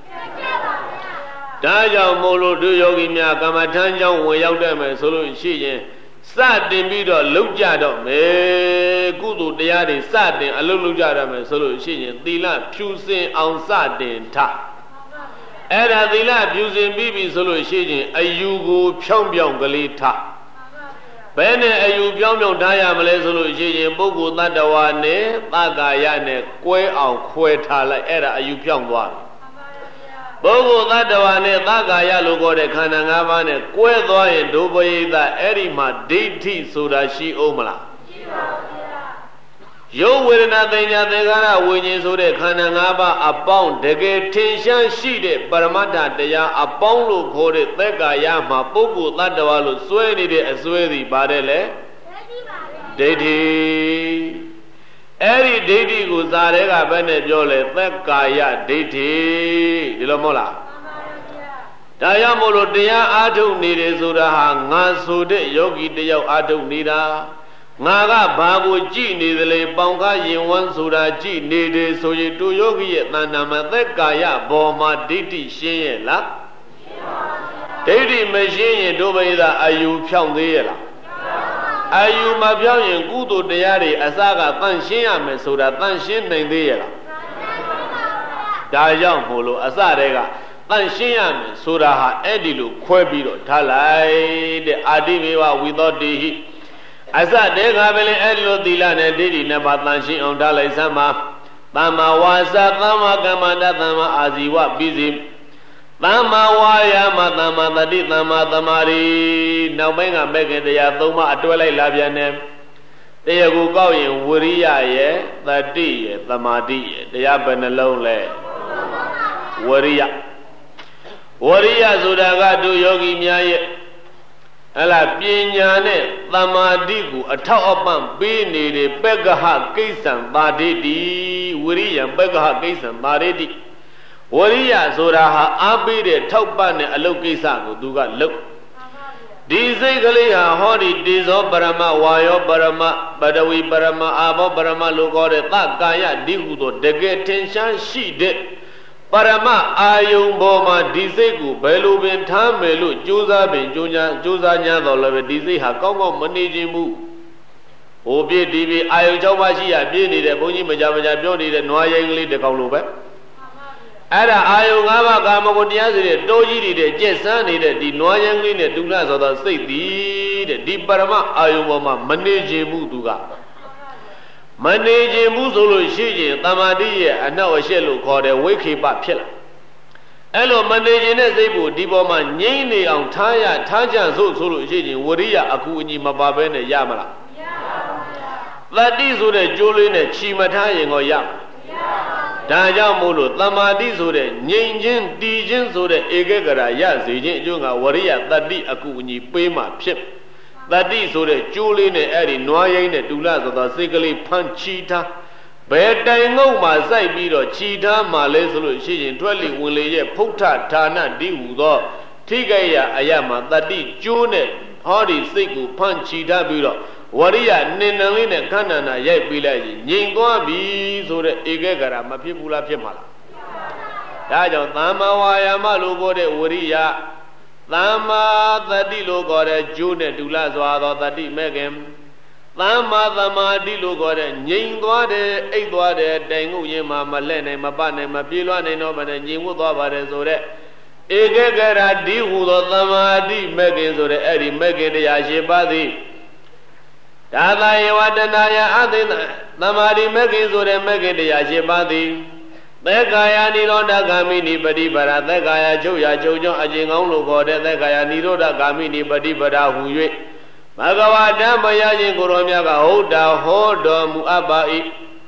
Đã dòng mô lô đưa yogi mya kama thang dòngဝင်ရောက်တဲ့မယ်ဆိုလို့ရှိရင်စတင်ပြီးတော့လုံကြတော့မယ်ကုသိုလ်တရားတွေစတင်အလုပ်လုပ်ကြရမယ်ဆိုလို့ရှိရင်သီလဖြူစင်အောင်စတင်ထအဲ့ဒါသီလဖြူစင်ပြီးပြီဆိုလို့ရှိရင်အယူကိုဖြောင်းပြောင်းကလေးထဘယ်နဲ့အယူပြောင်းပြောင်းထားရမလဲဆိုလို့ရှိရင်ပုဂ္ဂိုလ်တ attva နဲ့သက္ကာယနဲ့ကွဲအောင်ခွဲထားလိုက်အဲ့ဒါအယူဖြောင်းသွားပုဂ္ဂိုလ်တ attva နဲ့သက္ကာယလို့ခေါ်တဲ့ခန္ဓာ၅ပါးနဲ့ကွဲသွားရင်ဒုပရိသအဲ့ဒီမှာဒိဋ္ဌိဆိုတာရှိအောင်မလားရှိပါဘူးဗျာရုပ်ဝေဒနာသင်ညာသင်္ခါရဝိညာဉ်ဆိုတဲ့ခန္ဓာ၅ပါးအပေါင်းတကယ်ထင်ရှားရှိတဲ့ပရမတ္ထတရားအပေါင်းလို့ခေါ်တဲ့သက္ကာယမှာပုဂ္ဂိုလ်တ attva လို့စွဲနေတဲ့အစွဲစီပါတယ်လေဒိဋ္ဌိအဲ့ဒီဒိဋ္ဌိကိုဇာတဲကဘယ်နဲ့ပြောလဲသက္ကာယဒိဋ္ဌိဒီလိုမဟုတ်လားမှန်ပါဗျာဒါကြောင့်မို့လို့တရားအားထုတ်နေတယ်ဆိုတာဟာငါဆိုတဲ့ယောဂီတယောက်အားထုတ်နေတာငါကဘာကိုကြည်နေသလဲပေါင်ကားရင်ဝန်းဆိုတာကြည်နေတယ်ဆိုရင်တူယောဂီရဲ့တဏ္ဍာမှာသက္ကာယဘောမှာဒိဋ္ဌိရှင်းရဲ့လားရှင်းပါဗျာဒိဋ္ဌိမရှင်းရင်ဒုဗေဒအယူဖြောင်းသေးရဲ့လားအာယုမပြောင်းရင်ကုသိုလ်တရားတွေအစကတန့်ရှင်းရမယ်ဆိုတာတန့်ရှင်းနိုင်သေးရဲ့လားဒါကြောင့်မို့လို့အစတည်းကတန့်ရှင်းရမယ်ဆိုတာဟာအဲ့ဒီလိုခွဲပြီးတော့ထားလိုက်တဲ့အာတိမေဝဝိသောတိဟိအစတည်းကပဲလေအဲ့ဒီလိုသီလနဲ့ဒိဋ္ဌိနဲ့ပါတန့်ရှင်းအောင်ထားလိုက်စမ်းပါသမ္မာဝါစာသမ္မာကမ္မန္တသမ္မာအာဇီဝပြီးစီသမ္မာဝါယာမသမ္မာတတိသမ္မာသမာဓိနောက်ပိုင်းကမဲ့ခင်တရား၃ပါးအတွဲလိုက်လာပြန်တယ်တရားကိုကောက်ရင်ဝိရိယရဲ့တတိရဲ့သမာဓိရဲ့တရားဘယ်နှလုံးလဲဝိရိယဆိုတာကတို့ယောဂီများရဲ့ဟလာပညာနဲ့သမာဓိကိုအထောက်အပံ့ပေးနေတဲ့ပက္ခဟကိစ္စံသာဒိတိဝိရိယပက္ခဟကိစ္စံသာဒိတိဝရိယဆိုတာဟာအားပေးတဲ့ထောက်ပံ့တဲ့အလုပ်ကိစ္စကိုသူကလုပ်ဒီစိတ်ကလေးဟာဟောဒီတေဇောပရမဝါယောပရမပဒဝီပရမအာဘောပရမလို့ခေါ်တဲ့သကာယဒီဟုသောတကယ်ထင်ရှားရှိတဲ့ပရမအာယုံပေါ်မှာဒီစိတ်ကိုဘယ်လိုပင်ထားမယ်လို့ကြိုးစားပင်ကြိုးစား냐တော်လည်းပဲဒီစိတ်ဟာကောင်းကောင်းမနေခြင်းဘူးဟိုပြည့်ဒီပြည့်အာယုံ၆ပါးရှိရပြည့်နေတဲ့ဘုန်းကြီးမကြပြောနေတဲ့နွားရိုင်းကလေးတစ်ကောင်လိုပဲအဲ့ဒါအာယုံ၅ပါးကာမဂုဏ်တရားဆိုတဲ့တိုးကြီးတွေကျက်စမ်းနေတဲ့ဒီနွားရန်ကလေးနဲ့ဒုလဆိုသောစိတ်သည်တဲ့ဒီပရမအာယုံပေါ်မှာမနေခြင်းမှုသူကမနေခြင်းမှုဆိုလို့ရှိရင်တမာတိရဲ့အနောက်အရှက်လို့ခေါ်တဲ့ဝိခေပဖြစ်လာအဲ့လိုမနေခြင်းတဲ့စိတ်ကိုဒီပေါ်မှာငြိမ့်နေအောင်ထားကြဆိုလို့ရှိရင်ဝရိယအကူအညီမပါဘဲနဲ့ရမလားမရပါဘူးသတိဆိုတဲ့ကြိုးလေးနဲ့ချီမထားရင်ကိုရမလားဒါကြောင့်မို့လို့တမာတိဆိုတဲ့ငြိမ်ခြင်းတည်ခြင်းဆိုတဲ့ဧကဂရရစေခြင်းအကျိုးကဝရိယတတိအကူအညီပေးမှဖြစ်တတိဆိုတဲ့ကျိုးလေးနဲ့အဲ့ဒီနွားရိုင်းနဲ့တူလဆိုသောစိတ်ကလေးဖန်ချီထားဘယ်တိုင်ငုံမှာစိုက်ပြီးတော့ချီထားမှလဲဆိုလို့ရှိရင်တွက်လီဝင်လေရဲ့ဖုဋ္ဌဌာနတိဟူသောထိခိုက်ရအယမှာတတိကျိုးနဲ့ဟောဒီစိတ်ကိုဖန်ချီထားပြီးတော့ဝရိယနင်နံလေးနဲ့ခန္ဓာနာရိုက်ပြီးလိုက်ရင်ငြိမ်သွားပြီဆိုတဲ့ဧကဂရမဖြစ်ဘူးလားဖြစ်မှာလားဒါကြောင့်သမ္မာဝါယာမလို့ခေါ်တဲ့ဝရိယသမ္မာသတိလို့ခေါ်တဲ့ကျိုးနဲ့ဒုလစွာသောတတိမဲ့ခင်သမ္မာသမာဓိလို့ခေါ်တဲ့ငြိမ်သွားတယ်အိပ်သွားတယ်တိုင်ငုတ်ရင်မှမလဲနိုင်မပနိုင်မပြေလွှားနိုင်တော့မနဲ့ငြိမ်ဝတ်သွားပါတယ်ဆိုတဲ့ဧကဂရဒီဟူသောသမာဓိမဲ့ခင်ဆိုတဲ့အဲ့ဒီမဲ့ခင်တရား၈ပါးသည်ဒါသာယေဝတနာယအသိသမာဓိမဂ္ဂင်ဆိုတဲ့မဂ္ဂင်တရား၈ပါးသည်သက္ကာယနိရောဓဂာမိနိပฏิပဒါသက္ကာယချုပ်ရာချုပ်ကြောင့်အကျဉ်ကောင်းလို့ခေါ်တဲ့သက္ကာယနိရောဓဂာမိနိပฏิပဒါဟူ၍ဘဂဝါဓမ္မယရှင်ကိုရောမြတ်ကဟုတ်တာဟောတော်မူအပ်ပါ၏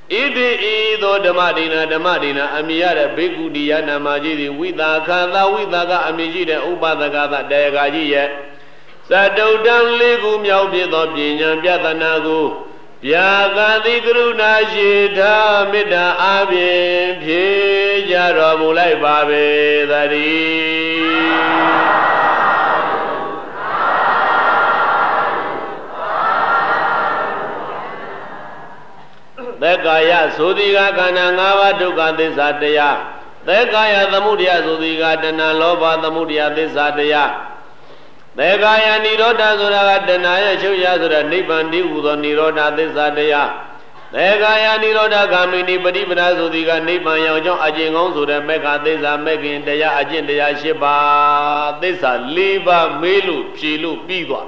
Idi ido dhamadina amiyara bhikkhu diyana majidi withaka amijida upadaka dayagaji ye Sadaudan ligu miao pido pinyan pyatanagu Pyakati karuna shita mida abhin phijaro mulai babe dari Tekaya sudhiga kana ngava dukkha thissa taya Tekaya thamudaya sudhiga dana loba thamudaya thissa taya Tekaya nirodha suraga danaya chukya sura nibbandi udho nirodha thissa taya Tekaya nirodha gamini patippada sudhiga nibban yaung chong ajin ngong sura mekha thissa mekhin taya ajin taya shibba thissa liba melu philu pidwa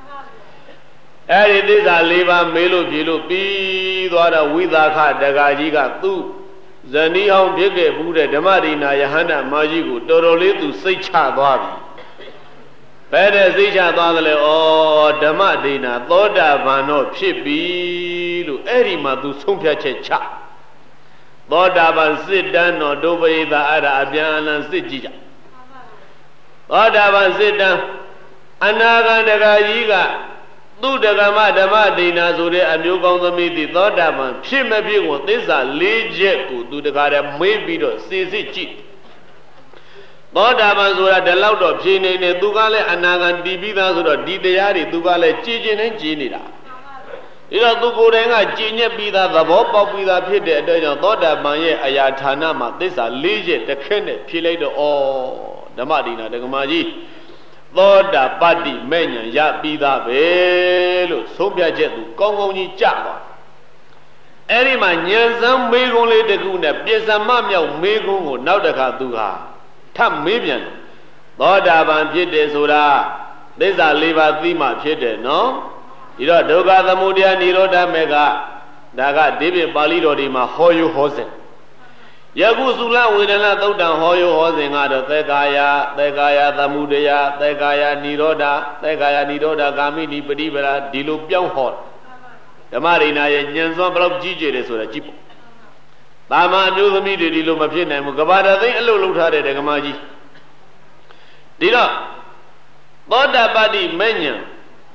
Eri thissa liba melu philu pidwa Withaka dagajiga tu Zani hong phike bhude dhamadina yahana majigu torole tu saicha dwabi Pede saicha dwadale o dhamadina thoda bano phit bi lu eri ma tu songphyache cha Thoda ban sit dan no dopayita ara abyanan sit ji ja Thoda ban sit dan anaga dagajiga Tu dagama dhamadina sure amyo kaung thamiti thoda ban phit ma phit ko thissa 4 ချက်ကိုသူတကားတည်းမေးပြီးတော့စစ်စစ်ကြည့်သောတာပန်ဆိုတာဒီလောက်တော့ဖြေနေနေသူကလည်းအနာဂံတည်ပြီးသားဆိုတော့ဒီတရားတွေသူကလည်းကြည်ကျင်နေကြည်နေတာဒီတော့သူကိုယ်တိုင်ကကြည်ညက်ပြီးသားသဘောပေါက်ပြီးသားဖြစ်တဲ့အတွက်ကြောင့်သောတာပန်ရဲ့အရာဌာနမှာသစ္စာ 4 ချက်တစ်ခက်နဲ့ဖြေလိုက်တော့ဩဓမ္မဒိနာဒကမာကြီးသောတာပတ္တိမဲ့ညာရပြီးသားပဲလို့ဆုံးဖြတ်ချက်သူကောင်းကောင်းကြီးကြသွားအဲ့ဒီမှာဉာဏ်စမ်းမေးခွန်းလေးတစ်ခုနဲ့ပြစ္ဆမမြောက်မေးခွန်းကိုနောက်တစ်ခါသူဟာထပ်မေးပြန်တယ်သောတာပန်ဖြစ်တယ်ဆိုတာသစ္စာ 4 ပါးသိမှဖြစ်တယ်နော်ဒီတော့ဒုက္ခသမုဒယនិရောဓမေကဒါကဒီပြင်ပါဠိတော်ဒီမှာဟောယဟောစဉ်ယခုသုလဝေဒနာသုတ်တံဟောယဟောစဉ်ကတော့သေကာယသမုဒယသေကာယនិရောဓဂာမိနိပฏิပဒါဒီလိုပြောင်းဟောဓမ္မရိနာရဲ့ဉာဏ်စွမ်းဘယ်လောက်ကြီးကျယ်တယ်ဆိုတာကြည့်ပေါ့တာမအမျိုးသမီးတွေဒီလိုမဖြစ်နိုင်ဘူးကဘာတသိအလုပ်လုပ်ထားတဲ့ဓမ္မကြီးဒီတော့သောတာပတ္တိမဲ့ဉာဏ်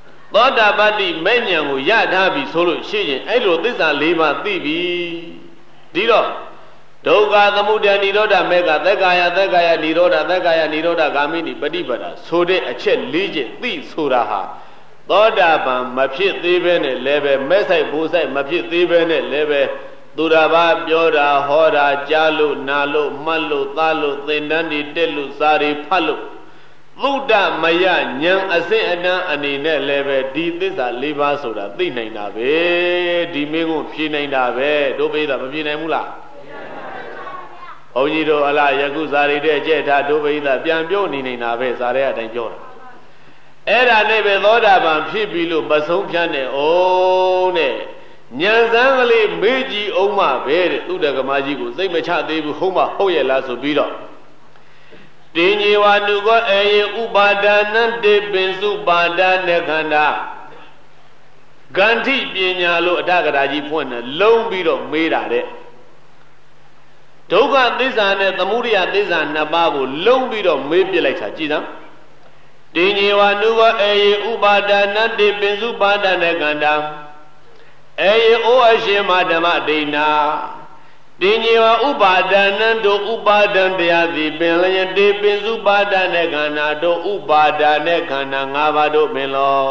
ကိုရထားပြီဆိုလို့ရှိရင်အဲ့လိုသစ္စာ 4 ပါးသိပြီဒီတော့ဒုက္ခသမုဒယនិရောဓမေကသက်ကာယនិရောဓဂာမိနိပฏิပဒါဆိုတဲ့အချက် 4 ချက်သိဆိုတာဟာသောတာပန်မဖြစ်သေးပဲနဲ့လည်းပဲမဲ့ဆိုင်ဘိုးဆိုင်မဖြစ်သေးပဲနဲ့လည်းပဲသူတစ်ပါးပြောတာဟောတာကြားလို့နာလို့မှတ်လို့သားလို့သင်တန်းတွေတက်လို့စာတွေဖတ်လို့သုဒ္ဓမယဉာဏ်အစစ်အတန်းအနေနဲ့လည်းပဲဒီသစ္စာ 4 ပါးဆိုတာသိနိုင်တာပဲဒီမင်းကိုဖြေနိုင်တာပဲတို့ပိဿမဖြေနိုင်ဘူးလားဘုန်းကြီးတို့အလားယခုဇာရီတဲ့ကြဲ့ထားဒုပိသပြန်ပြောနေနေတာပဲဇာရဲအတိုင်းပြောတာအဲ့ဒါနဲ့ပဲသောတာပန်ဖြစ်ပြီလို့မဆုံးဖြတ်နဲ့အောင်တဲ့ဉာဏ်စမ်းကလေးမေးကြည့်အောင်မှပဲတဲ့သူတက္ကမကြီးကိုစိတ်မချသေးဘူးဟုတ်မှဟုတ်ရဲ့လားဆိုပြီးတော့တင်ញေဝနုကောအေယဥပါဒနံတေပင်စုပါဒနေခန္ဓာဂန္ဓိပညာလို့အထကရာကြီးဖွင့်တယ်လုံးပြီးတော့မေးတာတဲ့ဒုက္ခသစ္စာနဲ့သမုဒယသစ္စာ 2 ပါးကိုလုံးပြီးတော့မေးပြလိုက်တာကြည်စမ်းတင်ញေဝနုကောအေယဥပါဒနံတေပင်စုပါဒနေခန္ဓာအေယဩအရှင်မဓမ္မဒိနာတင်ញေဝဥပါဒနံတို့ဥပါဒံတရားသည်ပင်လျင်တေပင်စုပါဒနေခန္ဓာတို့ဥပါဒနေခန္ဓာ 5 ပါးတို့ပင်လော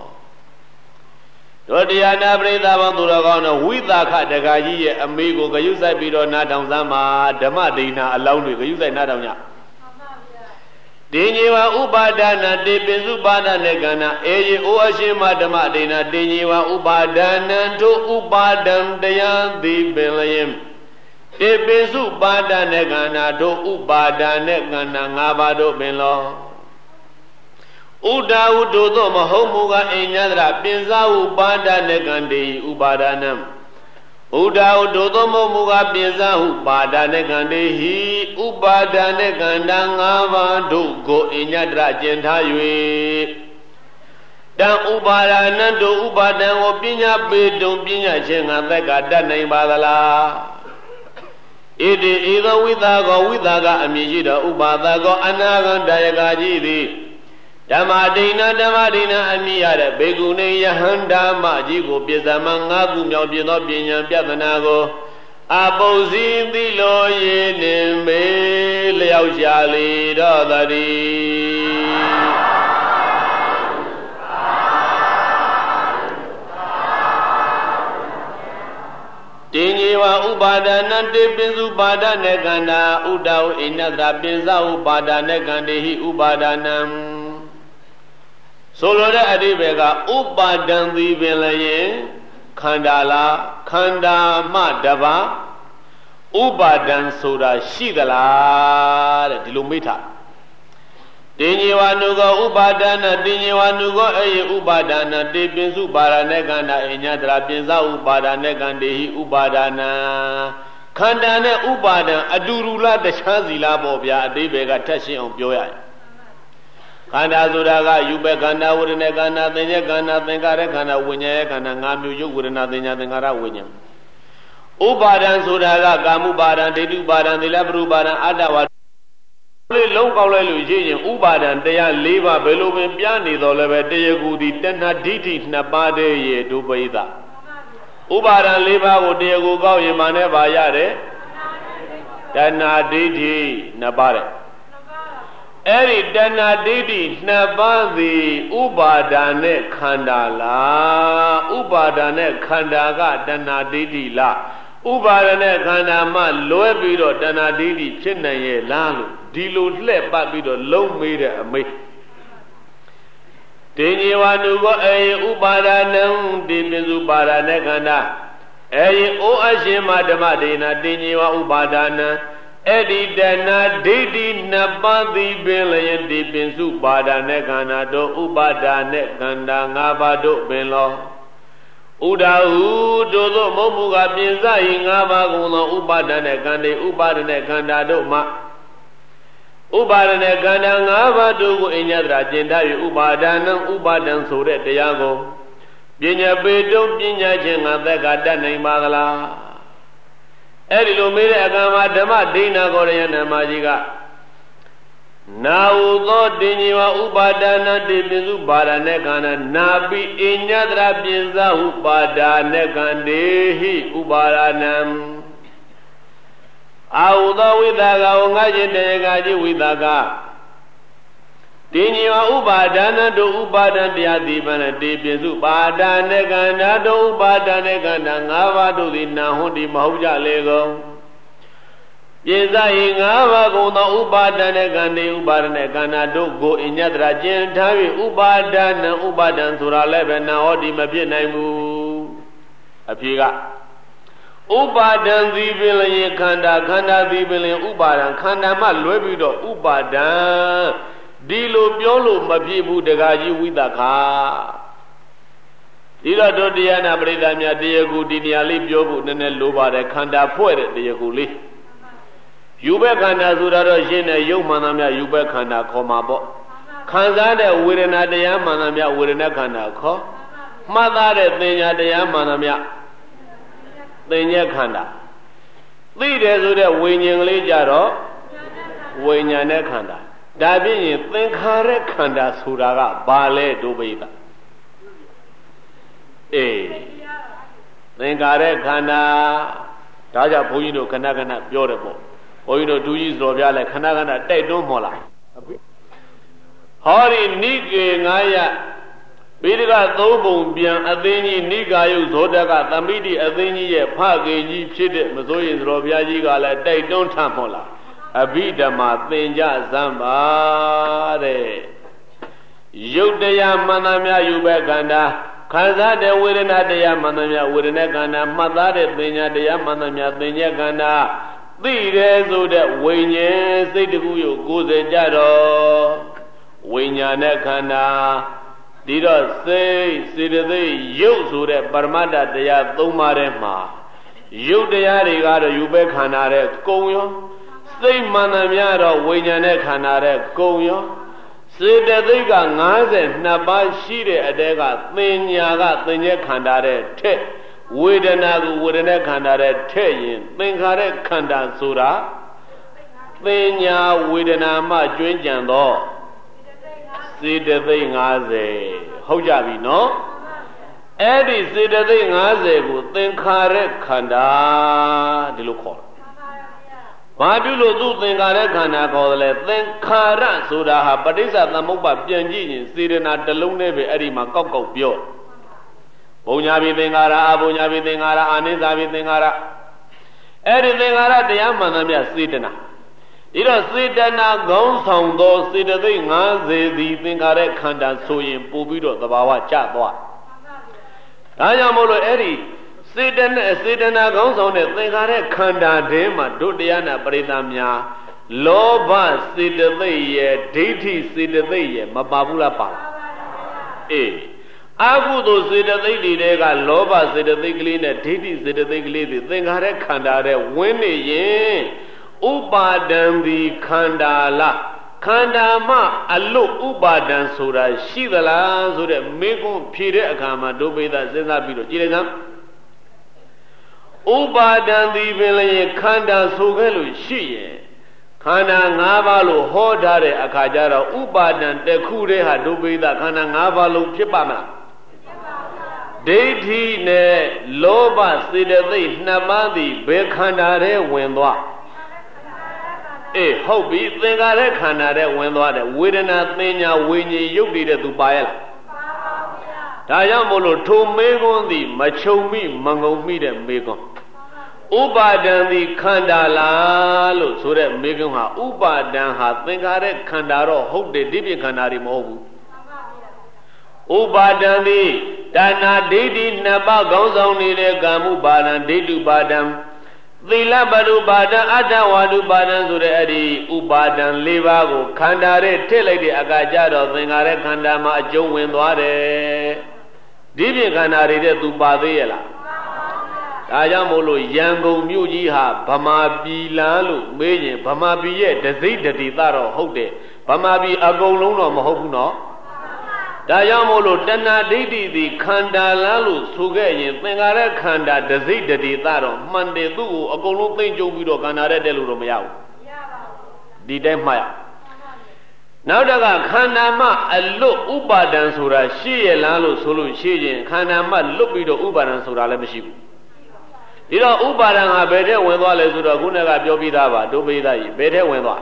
တို့တရားနာပရိသတ်ပေါင်းသူတော်ကောင်းတို့ဝိသခတက္ကကြီးရဲ့အမေကိုဂယုစိုက်ပြီးတော့နားထောင်စမ်းမှာဓမ္မဒိနာအလောင်းတွေဂယုစိုက်နားထောင်ကြတင်ញေဝဥပါဒနာတေပင်စုပါဒနေခန္ဓာအေယေဩအရှင်မဓမ္မဒိနာတင်ញေဝဥပါဒနံတို့ဥပါဒံတရားသည်ပင်လျင်တေပင်စုပါဒနေခန္ဓာတို့ဥပါဒနေခန္ဓာ 5 ပါးတို့ပင်လောဥဒ္ဒဝုတို့သောမဟုတ်မူကားအိညာတရာပင်စားဟုပါဒနေကံတေဥပါဒနံဥဒ္ဒဝုတို့သောမဟုတ်မူကားပင်စားဟုပါဒနေကံတေဟိဥပါဒနေကန္တာ 5 ပါးတို့ကိုအိညာတရာကျင်ထား၍တံဥပါဒနံတို့ဥပါဒံကိုပညာပေတုံပညာချင်းငါသက်ကတတ်နိုင်ပါသလားဣတိဧသောဝိသကောဝိသကအမည်ရှိသောဥပါဒကောအနာဂံတယကကြီးသည်ဓမ္မဒိဏဓမ္မဒိဏအမည်ရတဲ့ဘေကုဏေယဟန္ဓမ္မကြီးကိုပြဇမ၅ခုမြောက်ပြသောပညာပြဒနာကိုအပုဇ္ဇိတိလိုရေနေမေလျောက်ရှာလေတော့တည်းတင်ကြီးဝဥပါဒနာတေပင်စုပါဒနေကန္တာဥဒဝအိနတပင်စဥပါဒနေကန္တေဟိဥပါဒနံဆိုလိုတဲ့အဓိပ္ပာယ်ကဥပါဒံသည်ပင်လည်းခန္ဓာလားခန္ဓာမှတပါဥပါဒံဆိုတာရှိသလားတဲ့ဒီလိုမိထားတင်ကြီးဝနုကောဥပါဒနာတင်ကြီးဝနုကောအေဥပါဒနာတေပင်စုပါဒနေကန္တာအိညတရာပင်စဥပါဒနေကန္တေဟိဥပါဒနာခန္ဓာနဲ့ဥပါဒံအတူတူလားတခြားစီလားပေါ့ဗျာအဓိပ္ပာယ်ကထက်ရှင်းအောင်ပြောရတယ်ခန္ဓာဆိုတာကယူပဲခန္ဓာဝေဒနာခန္ဓာသင်္ညေခန္ဓာသင်္ခါရခန္ဓာဝိညာဉ်ခန္ဓာ၅မျိုးယုတ်ဝေဒနာသင်္ညာသင်္ခါရဝိညာဉ်ဥပါဒံဆိုတာကကာမုပါဒံဒိဋ္ဌုပါဒံသီလပရုပါဒံအတ္တဝါလေးလုံးကောက်လိုက်လို့ရှိရင်ဥပါဒံတရား၄ပါးဘယ်လိုပင်ပြနေတော်လည်းပဲတရားကူသည်တဏှာဒိဋ္ဌိ2ပါးတည်းရဲ့ဒုပိသဥပါဒံ၄ပါးကိုတရားကူကောက်ရင်မှနဲ့ပါရတယ်တဏှာဒိဋ္ဌိ2ပါးတဲ့အဲ့ဒီတဏှာဒိဋ္ဌိ2ပါးသည်ဥပါဒာနဲ့ခန္ဓာလားဥပါဒာနဲ့ခန္ဓာကတဏှာဒိဋ္ဌိလားဥပါဒာနဲ့ခန္ဓာမှလွဲပြီးတော့တဏှာဒိဋ္ဌိဖြစ်နိုင်ရဲ့လားလို့ဒီလိုလှည့်ပတ်ပြီးတော့လုံးမေးတဲ့အမိတ်တင်ကြီးဝါနုကောအေဥပါဒနံဒီပင်စုပါဒနဲ့ခန္ဓာအေအိုအရှင်မဓမ္မဒေနာတင်ကြီးဝါဥပါဒနံအဲ့ဒီတဏှာဒိဋ္ဌိ2ပါးသည်ပင်လျင်ဒီပင်စုပါဒနဲ့ခန္ဓာတို့ဥပါဒနဲ့ခန္ဓာ၅ပါးတို့ပင်လောဥဒဟုတို့သောမုတ်မှုကပြင်စ၏၅ပါးကုန်သောဥပါဒနဲ့ခန္ဓာဥပါဒနဲ့ခန္ဓာတို့မှဥပါဒနဲ့ခန္ဓာ၅ပါးတို့ကိုအညတရာကျင့်တတ်၍ဥပါဒနံဥပါဒံဆိုတဲ့တရားကိုပညာပေတုံပညာချင်းငါသက်ကတတ်နိုင်ပါသလားအဲ့ဒီလိုမေးတဲ့အခါမှာဓမ္မဒိဏကောရယနာမကြီးကနာဟုသောတင်ကြီးဝဥပါဒနာတေပင်စုပါဒနဲ့ခန္ဓာနာပိအညတရာပြင်စဟုပါဒနဲ့ခန္တေဟိဥပါဒနံအာဟုသောဝိသကဝငါချင်းတေကကြီးဝိသကတင်ကြီးဝဥပါဒနာတို့ဥပါဒံတရားတိပံတေပင်စုပါဒနဲ့ခန္ဓာတို့ဥပါဒနဲ့ခန္ဓာ၅ပါးတို့သည်နာဟွန်ဒီမဟုတ်ကြလေကုန်ပြင်စ၏၅ပါးကုန်သောဥပါဒနဲ့ခန္ဓာဥပါဒနဲ့ခန္ဓာတို့ကိုအညတရာကျင့်ထား၍ဥပါဒနံဥပါဒံဆိုတာလည်းပဲနာဟောဒီမဖြစ်နိုင်ဘူးအဖြေကဥပါဒံသည်ပင်လျင်ခန္ဓာခန္ဓာသည်ပင်လျင်ဥပါဒံခန္ဓာမှလွဲပြီးတော့ဥပါဒံဒီလိုပြောလို့မဖြစ်ဘူးတကားကြီးဝိသခာဒီတော့တို့တရားနာပရိသတ်များတရားကူဒီနေရာလေးပြောဖို့နည်းနည်းလိုပါတယ်ခန္ဓာဖွဲ့တဲ့တရားကူလေးယူဘက်ခန္ဓာဆိုတာတော့ရှင်းတဲ့ယုတ်မှန်သမျှယူဘက်ခန္ဓာခေါ်မှာပေါ့ခံစားတဲ့ဝေဒနာတရားမှန်သမျှဝေဒနာခန္ဓာခေါ်မှတ်သားတဲ့သင်ညာတရားမှန်သမျှသင်ညာခန္ဓာသိတယ်ဆိုတဲ့ဝိညာဉ်ကလေးကြတော့ဝိညာဉ်နဲ့ခန္ဓာဒါပြည့်ရင်သင်္ခါရခန္ဓာဆိုတာကဘာလဲဒုပိသသင်္ခါရခန္ဓာဒါကြောင့်ဘုန်းကြီးတို့ခဏခဏပြောတယ်ပေါ့ဘုန်းကြီးတို့ဒူကြီးဆိုတော်ပြလဲခဏခဏတိုက်တွန်းမော်လာဟောဒီနိကေ900ပိဋကသုံးပုံပြန်အသိကြီးနိကာယုဇောတကသမိတိအသိကြီးရဲ့ဖကေကြီးဖြစ်တဲ့မစိုးရင်ဆိုတော်ဘုရားကြီးကလည်းတိုက်တွန်းထမော်လာအဘိဓမ္မာသင်္ကြဇံပါတဲ့ယုတ်တရားမှန်သမျှယူပဲခန္ဓာခံစားတဲ့ဝေဒနာတရားမှန်သမျှဝေဒနာခန္ဓာမှတ်သားတဲ့သင်ညာတရားမှန်သမျှသင်ညာခန္ဓာသိတယ်ဆိုတဲ့ဝိညာဉ်စိတ်တကူယုတ်90ကြတော့ဝိညာဉ်နဲ့ခန္ဓာဒီတော့စိတ်စေတသိက်ယုတ်ဆိုတဲ့ပရမတ္တတရား၃ပါးထဲမှာယုတ်တရားတွေကတော့ယူပဲခန္ဓာတဲ့ကုံရောစိတ်မှန်သမျှတော့ဝိညာဉ်နဲ့ခန္ဓာတဲ့ကုံရောစေတသိက်က52ပါးရှိတဲ့အတဲကသင်ညာကသင်ရဲ့ခန္ဓာတဲ့ထက်ဝေဒနာကိုဝေဒနာခန္ဓာတဲ့ထက်ရင်သင်္ခါရခန္ဓာဆိုတာသင်ညာဝေဒနာမှကျွင်းကြံသောစေတသိက်50ဟုတ်ကြပြီနော်အဲ့ဒီစေတသိက်50ကိုသင်္ခါရခန္ဓာဒီလိုခေါ်တယ်ဘာဖြစ်လို့သူသင်္ခါရခန္ဓာခေါ်တယ်လဲသင်္ခါရဆိုတာဟာပဋိစ္စသမုပ္ပါပြန်ကြည့်ရင်စေတနာတစ်လုံးနဲ့ပဲအဲ့ဒီမှာကောက်ကောက်ပြောဘုံညာပိသင်္ခါရအဘုံညာပိသင်္ခါရအာနိစ္စပိသင်္ခါရအဲ့ဒီသင်္ခါရတရားမှန်သမျှစေတနာဒီတော့စေတနာခေါင်းဆောင်သောစေတသိက်50သည်သင်္ခါရခန္ဓာဆိုရင်ပို့ပြီးတော့သဘာဝကျသွားဒါကြောင့်မို့လို့အဲ့ဒီစေတနာခေါင်းဆောင်တဲ့သင်္ခါရခန္ဓာထဲမှာဒုတရားနာပရိသတ်များလောဘစေတသိက်ရဲ့ဒိဋ္ဌိစေတသိက်ရဲ့မပါဘူးလားပါအေးအကုသိုလ်စေတသိက်တွေကလောဘစေတသိက်ကလေးနဲ့ဒိဋ္ဌိစေတသိက်ကလေးတွေသင်္ခါရခန္ဓာထဲဝင်နေရင်ဥပါဒံဒီခန္ဓာလားခန္ဓာမှအလွတ်ဥပါဒံဆိုတာရှိသလားဆိုတဲ့မေးခွန်းဖြေတဲ့အခါမှာဒုပိသစဉ်းစားပြီးတော့ကြည့်လိုက်စမ်းဥပါဒံဒီပင်လည်းခန္ဓာဆိုခဲ့လို့ရှိရင်ခန္ဓာ5ပါးလို့ဟောထားတဲ့အခါကျတော့ဥပါဒံတစ်ခုတည်းဟာဒုပိသခန္ဓာ5ပါးလုံးဖြစ်ပါမလားဒိဋ္ဌိနဲ့လောဘစေတသိက်2ပါးသည်ဘယ်ခန္ဓာထဲဝင်သွားအေးဟုတ်ပြီသင်္ခါရခန္ဓာထဲဝင်သွားတယ်ဝေဒနာသင်ညာဝိညာဉ်ရုပ်တည်တဲ့သူပါရဲ့လားဒါကြောင့်မို့လို့ထိုမေခွန်းသည်မချုံမိမငုံမိတဲ့မေခွန်းဥပါဒံသည်ခန္ဓာလားလို့ဆိုတဲ့မေခွန်းဟာဥပါဒံဟာသင်္ခါရခန္ဓာတော့ဟုတ်တယ်ဒီပြင်ခန္ဓာတွေမဟုတ်ဘူးဥပါဒံသည်တဏှာဒိဋ္ဌိ2ပါးခေါင်းဆောင်နေတဲ့ကာမုပါဒံဒိဋ္ဌုပါဒံသီလပရုပါဒံအတ္တဝါဒုပါဒံဆိုတဲ့အဲ့ဒီဥပါဒံ၄ပါးကိုခန္ဓာရဲ့ထည့်လိုက်တဲ့အခါကျတော့သင်္ခါရခန္ဓာမှာအကျုံးဝင်သွားတယ်ဒီပြင်ခန္ဓာတွေတဲ့သူပါသေးရဲ့လားဒါကြောင့်မို့လို့ရန်ကုန်မြို့ကြီးဟာဗမာပြည်လားလို့မေးရင်ဗမာပြည်ရဲ့တစိမ့်တတိတော့ဟုတ်တယ်ဗမာပြည်အကုန်လုံးတော့မဟုတ်ဘူးနော်ဒါကြောင့်မို့လို့တဏှာဒိဋ္ဌိသည်ခန္ဓာလားလို့ဆိုခဲ့ရင်သင်္ခါရခန္ဓာတစိမ့်တတိတော့မှန်တယ်သူ့ကိုအကုန်လုံးသိမ့်ကြုံပြီးတော့ခန္ဓာတဲ့တက်လို့တော့မရဘူးဒီတိုင်းမှတ်ရနောက်တကခန္ဓာမှအလွတ်ဥပါဒံဆိုတာရှိရလားလို့ဆိုလို့ရှိရင်ခန္ဓာမှလွတ်ပြီးတော့ဥပါဒံဆိုတာလည်းမရှိဘူးဒီတော့ဥပါဒံဟာဘယ်ထဲဝင်သွားလဲဆိုတော့ခုနကပြောပြီးသားပါဒုပိသကြီးဘယ်ထဲဝင်သွား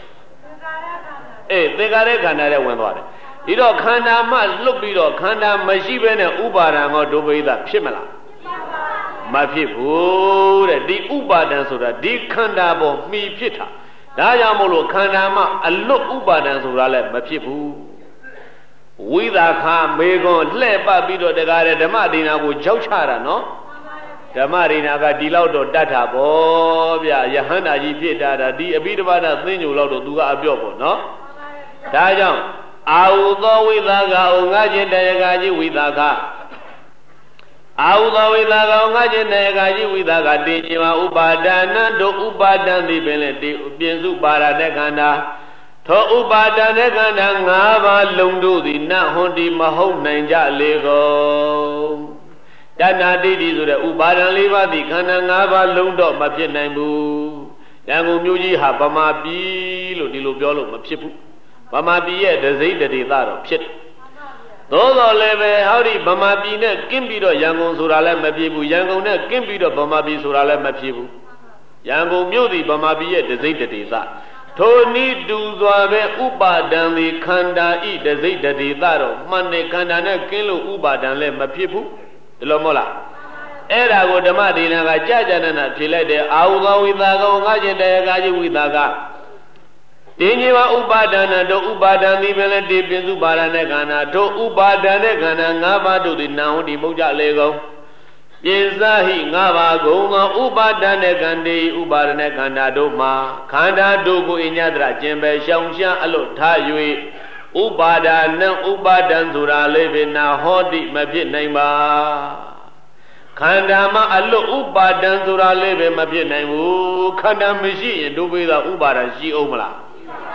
သင်္ခါရခန္ဓာထဲဝင်သွားတယ်ဒီတော့ခန္ဓာမှလွတ်ပြီးတော့ခန္ဓာမရှိဘဲနဲ့ဥပါဒံဟောဒုပိသဖြစ်မလားမဖြစ်ဘူးတဲ့ဒီဥပါဒံဆိုတာဒီခန္ဓာပေါ်မှီဖြစ်တာဒါကြောင့်မို့လို့ခန္ဓာမှအလွတ်ဥပါဒံဆိုတာလည်းမဖြစ်ဘူးဝိသခာမေကွန်လှဲ့ပတ်ပြီးတော့တကားတဲ့ဓမ္မဒေနာကိုကြောက်ချတာနော်ဓမ္မဒေနာကဒီလောက်တော့တတ်တာပေါ့ဗျယဟန္တာကြီးဖြစ်တာဒီအဘိဓမ္မာသင်္ကြန်လောက်တော့သူကအပြော့ပေါ့နော်ဒါကြောင့်အာဟုသောဝိသကဩငါခြင်းတရားကကြီးဝိသကအာဟုသောဝိသကဩငါခြင်းတရားကကြီးဝိသကတင်ခြင်းမှာဥပါဒနာတို့ဥပါဒံသည်ပင်လေဒီပြင်စုပါရတဲ့ခန္ဓာသောဥပါဒံတဲ့ခန္ဓာ၅ပါးလုံးတို့သည်နဟွန်ဒီမဟုတ်နိုင်ကြလေကုန်တဏှာဒိဋ္ဌိဆိုတဲ့ဥပါဒံ၄ပါးသည်ခန္ဓာ၅ပါးလုံးတော့မဖြစ်နိုင်ဘူးရန်ကုန်မြို့ကြီးဟာဗမာပြည်လို့ဒီလိုပြောလို့မဖြစ်ဘူးဗမာပြည်ရဲ့တစိမ့်တတိတော့ဖြစ်တယ်သို့တော်လည်းပဲဟောဒီဗမာပြည်နဲ့ကင်းပြီးတော့ရန်ကုန်ဆိုတာလည်းမဖြစ်ဘူးရန်ကုန်နဲ့ကင်းပြီးတော့ဗမာပြည်ဆိုတာလည်းမဖြစ်ဘူးရန်ကုန်မြို့သည်ဗမာပြည်ရဲ့တစိမ့်တတိထိုနည်းတူစွာပဲဥပါဒံသည်ခန္ဓာဤတစိမ့်တတိတော့မှန်တယ်ခန္ဓာနဲ့ကင်းလို့ဥပါဒံလည်းမဖြစ်ဘူးဒီလိုမဟုတ်လားအဲ့ဒါကိုဓမ္မဒေနာကကြာကြာနာနာဖြေလိုက်တယ်အာဟုသောဝိသကောငါခြင်းတရားကကြီးဝိသကတင်းကြီးပါဥပါဒနာတို့ဥပါဒံသည်ပဲလေဒီပြင်စုပါရณะခန္ဓာတို့ဥပါဒံတဲ့ခန္ဓာ၅ပါးတို့သည်နာဟောဒီမုတ်ကြလေကုန်ပြင်စဟိ၅ပါးကုန်သောဥပါဒံတဲ့ခန္တီဥပါဒณะခန္ဓာတို့မှာခန္ဓာတို့ကိုအညတရကျင်ပဲရှောင်ရှားအလို့ထား၍ဥပါဒနာဥပါဒံဆိုတာလေးပဲနာဟောတိမဖြစ်နိုင်ပါခန္ဓာမှာအလွတ်ဥပါဒံဆိုတာလေးပဲမဖြစ်နိုင်ဘူးခန္ဓာမရှိရင်ဒုပိသဥပါဒံရှိအောင်မလားခ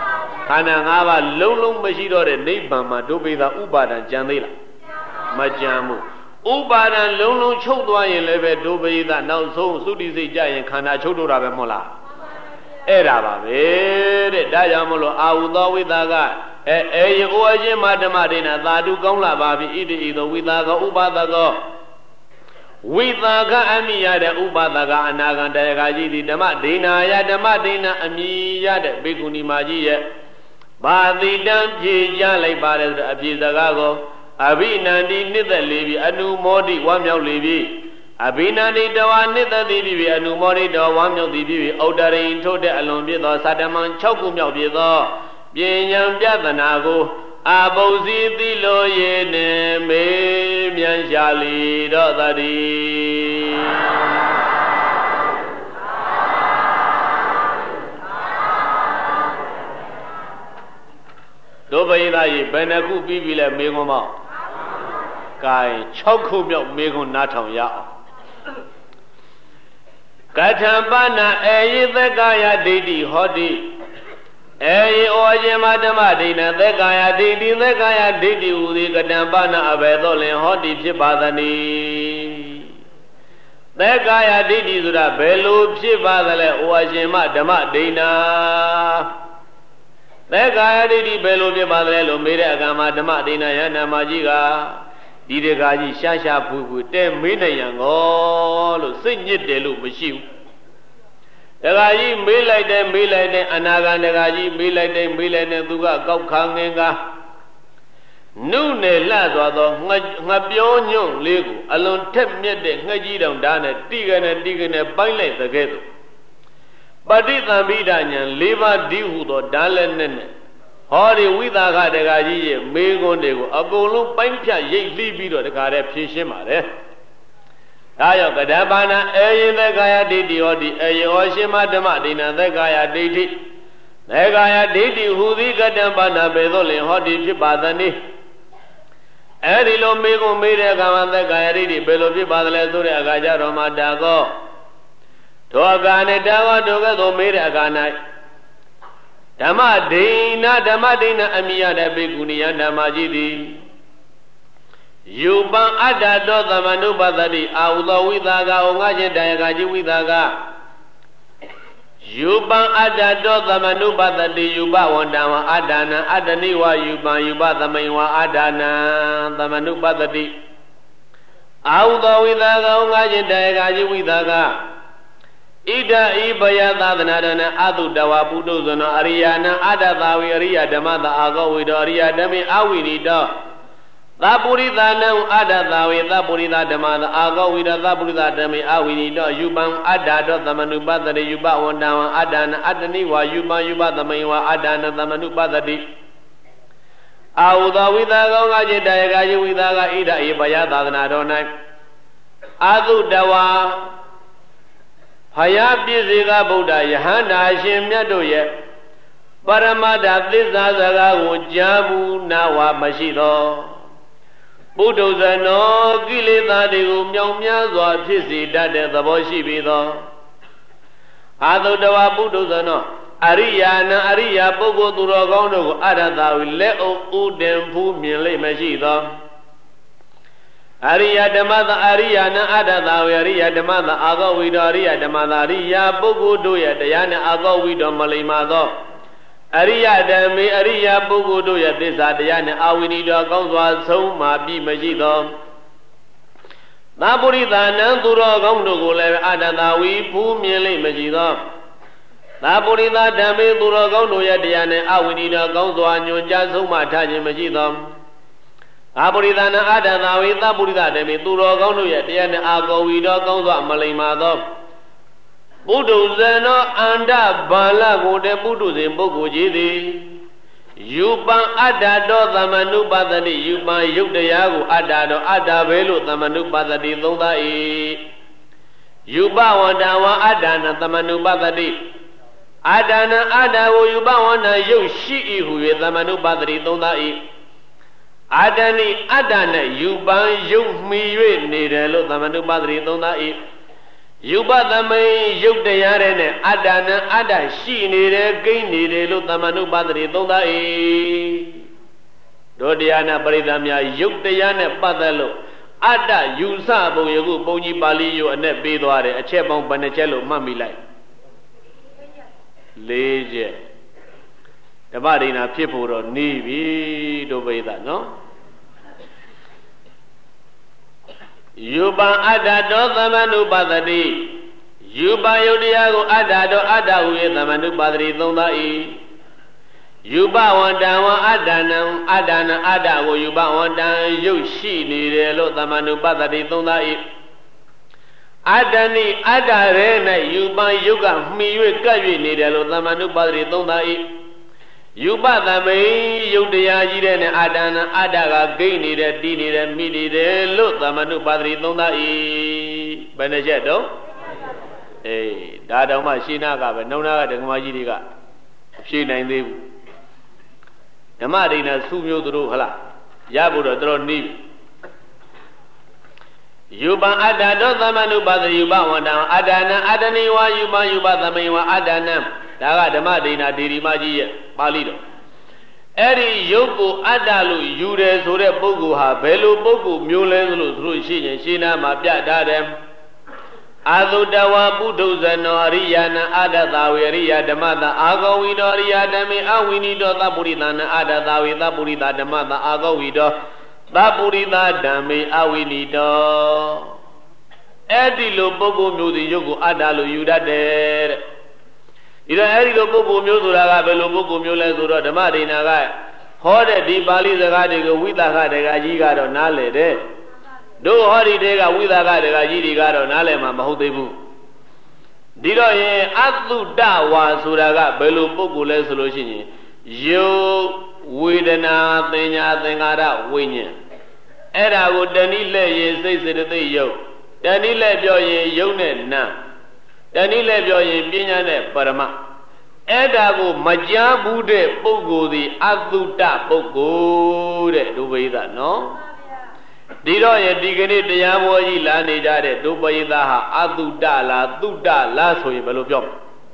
န္ဓာ၅ပါးလုံးလုံးမရှိတော့တဲ့နိဗ္ဗာန်မှာဒုပိသဥပါဒံကြံသေးလားမကြံဘူးဥပါဒံလုံးလုံးချုပ်သွားရင်လည်းပဲဒုပိသနောက်ဆုံးသုတိစိတ်ကြရင်ခန္ဓာချုပ်တော့တာပဲမဟုတ်လားအဲ့ဒါပါပဲတဲ့ဒါကြောင့်မလို့အာဟုသောဝိသကအေယဩအရှင်မဓမ္မဒိနာသာဓုကောင်းလာပါပြီဣတိဤသောဝိသကဥပါဒကောဝိသကအမိရတဲ့ဥပါဒကအနာဂံတရားကကြီးသည်ဓမ္မဒိနာယဓမ္မဒိနာအမိရတဲ့ဘေကုဏီမာကြီးရဲ့ဘာတိတံဖြေကြလိုက်ပါတယ်ဆိုတဲ့အဖြေစကားကိုအဘိနန္တိနှစ်သက်လေပြီအနုမောဒိဝမ်းမြောက်လေပြီအဘိနန္တိတဝါနှစ်သက်သည်ပြီအနုမောဒိတဝမ်းမြောက်သည်ပြီဩတရိန်ထို့တဲ့အလွန်ပြည့်သောသတ္တမံ6ခုမြောက်ပြည့်သောပညာပြဒနာကိုအပုဇ္ဇိတိလိုရေနေမေမြန်ရှာလီတော့တည်းဒုဗိဒာကြီးဘယ်နှခုပြီးပြီလဲမေခွန်းမောကဲ6ခုမြောက်မေခွန်းနားထောင်ရအောင်ကထံပနာအေယိသက္ကာယဒိဋ္ဌိဟောတိအေယိဩရှင်မဓမ္မဒိဋ္ဌိသက္ကာယဒိဋ္ဌိသက္ကာယဒိဋ္ဌိဟူသည်ကထံပနာအဘယ်သောလင်ဟောတိဖြစ်ပါသနည်းသက္ကာယဒိဋ္ဌိဆိုတာဘယ်လိုဖြစ်ပါသလဲဩရှင်မဓမ္မဒိဋ္ဌိသက္ကာယဒိဋ္ဌိဘယ်လိုဖြစ်ပါသလဲလို့မေးတဲ့အခါမှာဓမ္မဒိဋ္ဌိယနာမကြီးကဒီတကားကြီးရှားရှားဖူးဖူးတဲမေးနိုင်ရန်ကောလို့စိတ်ညစ်တယ်လို့မရှိဘူးတကားကြီးမေးလိုက်တဲ့အနာဂံတကားကြီးမေးလိုက်တဲ့သူကကောက်ခါငင်းကနုနယ်လှသွားသောငှပြောညွန့်လေးကိုအလွန်ထက်မြက်တဲ့ငှက်ကြီးတောင်ဓာတ်နဲ့တိကနေပိုင်းလိုက်တဲ့ကဲ့သို့ပฏิသံဘိဒညာ၄ပါးဒီဟုသောဓာတ်လက်နဲ့ဟောဒီဝိသကတကားကြီးရဲ့မေးခွန်းတွေကိုအကုန်လုံးပိုင်းဖြတ်ရိပ်လှီးပြီးတော့တကားတဲ့ဖြေရှင်းပါတယ်ဒါကြောင့်ကတပါဏအေယိသက္ကာယဒိဋ္ဌိဟောတိအေယဩရှင်မဓမ္မဒိဋ္ဌိသက္ကာယဒိဋ္ဌိသက္ကာယဒိဋ္ဌိဟူသည်ကတပါဏဘေသောလင်ဟောတိဖြစ်ပါသနည်းအဲ့ဒီလိုမေးခွန်းမေးတဲ့အခါမှာသက္ကာယဒိဋ္ဌိဘယ်လိုဖြစ်ပါသလဲဆိုတဲ့အခါကျတော့မှတာကောထိုအခါနဲ့တာကောတို့ကဲ့သို့မေးတဲ့အခါ၌ဓမ္မဒိဏအမိယတဲ့ဘေကုဏီယဓမ္မကြီးသည်ယူပံအတ္တတောသမနုပသတိအာဟုသောဝိသကာဩငါချင်းတရားကကြီးဝိသကာယူပံအတ္တတောသမနုပသတိယူပဝန္တံဝအတ္တနံအတ္တနိဝယူပံယူပသမိန်ဝအတ္တနံသမနုပသတိအာဟုသောဝိသကာဩငါချင်းတရားကကြီးဝိသကာဣဒဤဘယသသနာရဏအတုတဝပုထုဇနောအရိယာနံအတ္တသာဝေအရိယဓမ္မသာအာဂဝိတောအရိယဓမ္မေအဝိနိတောသပုရိသနံအတ္တသာဝေသပုရိသဓမ္မသာအာဂဝိတောသပုရိသဓမ္မေအဝိနိတောယူပံအတ္တတောသမနုပသတိယူပဝန္တံဝအတ္တနအတ္တနိဝယူပံယူပသမိန်ဝအတ္တနသမနုပသတိအာဟုသောဝိသကောငါจิตတယကယဝိသကဣဒဤဘယသာသနာတော်၌အတုတဝါဖယားပြည့်စေကဗုဒ္ဓယဟန္တာရှင်မြတ်တို့ရဲ့ပရမတ္ထသစ္စာစကားကိုကြားဘူးနာဝမရှိသောပုထုဇနောကိလေသာတွေကိုမြောင်များစွာဖြစ်စေတတ်တဲ့သဘောရှိပြီးသောအာသုတဝပုထုဇနောအရိယာနံအရိယာပုဂ္ဂိုလ်သူတော်ကောင်းတို့ကိုအရဟတဝိလက်အုပ်ဥတင်ဖူးမြင်လိမ့်မရှိသောအရိယဓမ္မသာအရိယာနံအတ္တသာဝေအရိယဓမ္မသာအာဂဝိတောအရိယဓမ္မသာအရိယာပုဂ္ဂိုလ်တို့ရဲ့တရားနဲ့အာဂဝိတောမလိမ္မာသောအရိယဓမ္မေအရိယာပုဂ္ဂိုလ်တို့ရဲ့သစ္စာတရားနဲ့အာဝိနိတောကောင်းစွာဆုံးမှပြီးမရှိသောသပုရိသနံသူတော်ကောင်းတို့ကိုလည်းအတ္တသာဝိဖူးမြင်လိမ့်မရှိသောသပုရိသဓမ္မေသူတော်ကောင်းတို့ရဲ့တရားနဲ့အာဝိနိတောကောင်းစွာညွှန်ကြားဆုံးမှထားခြင်းမရှိသောအပုရိသနာအတ္တသာဝေသပုရိသဓမ္မေသူတော်ကောင်းတို့ရဲ့တရားနဲ့အာဂဝီတော်ကောင်းစွာမလိမ္မာသောပုထုဇဉ်သောအန္တဘာလကိုတဲ့ပုထုဇဉ်ပုဂ္ဂိုလ်ကြီးသည်ယူပံအတ္တတော်သမနုပသတိယူပံယုတ်တရားကိုအတ္တတော်အတ္တပဲလို့သမနုပသတိသုံးသ၏ယူပဝန္တဝါအတ္တနသမနုပသတိအတ္တနအတ္တကိုယူပဝန္တယုတ်ရှိ၏ဟု၍သမနုပသတိသုံးသ၏အတ္တနိအတ္တနဲ့ယူပံယုတ်မှီ၍နေတယ်လို့သမနုပသတိသုံးသ၏ Yuba the may yuk the yarene, Adana, Ada, she needed, gain needed, Lutamanu Badri, Donda e Dodiana Baridamia, yuk the Yana Badalo, Ada, Yusabu, Yugu, Boni Bali, you and that Bidware, a chebon Banacello, Mammy like Leje. The Badina people don't need to obey that, no? Yuba Adado, the Manu Badadi. Yuba Yodiago Adado Adawi, the Manu Badri, Donda e. Yuba one down, Adana, Adago, Yuba one down, Yoshi, Nilo, the Manu Badari, Donda e. Adani, Adarena, Yuba, Yuga, me, you Gavi, Nilo, the Manu Badri, Donda e. Yuba the may, Yodia, Adana, Adaga, Gaini, the Dini, the Midi, the Look, the Manu Badri, Donda e. Benejedo? Eh, Dada Machina, Nona, the Majiriga. She named him. The Marina Sumio Druhala, Yabuda Droni Yuba Adado, the Manu Badri, Yuba one down, Adana, Adani, Yuba, the Maywa, Adana, Daga, the Madina, Dirimaji, Palido. Eri Yoku Adalu, Yude, Sure Bogu, Belu Bogu, Mulen, Rushin, Shina, Mabia Dadem. Azudawa Buduzano Ariana Adadawiria the mother Agowidoria Demi Awinido Laburidana Adadawi Laburida the mother Agowido Laburida Dami Awinido Edilo Bogo Muzi Yogu Adalu Yuda der Ida Erido Bogo Muzura Belo Bogo Mulezura the Marina Guy Horde di Bali the Gadigo with the Gadiga or Nale de Do hori dega with a gadiga Garo Nalema Mahudebu. Dido ye Atu Dawa Suraga Belu Bogule solution. You Widena Thingara Winya. Era would Danile ye says it the yo. Danile Bioye Yone na. Danile Bioye Binyane Parama. Edago Majabude Bogo the Atu Da Bogo do we that no? Dido ye digni the Yamoji Lani Dade, Dubaida, Aduda la, Duda la, so you below.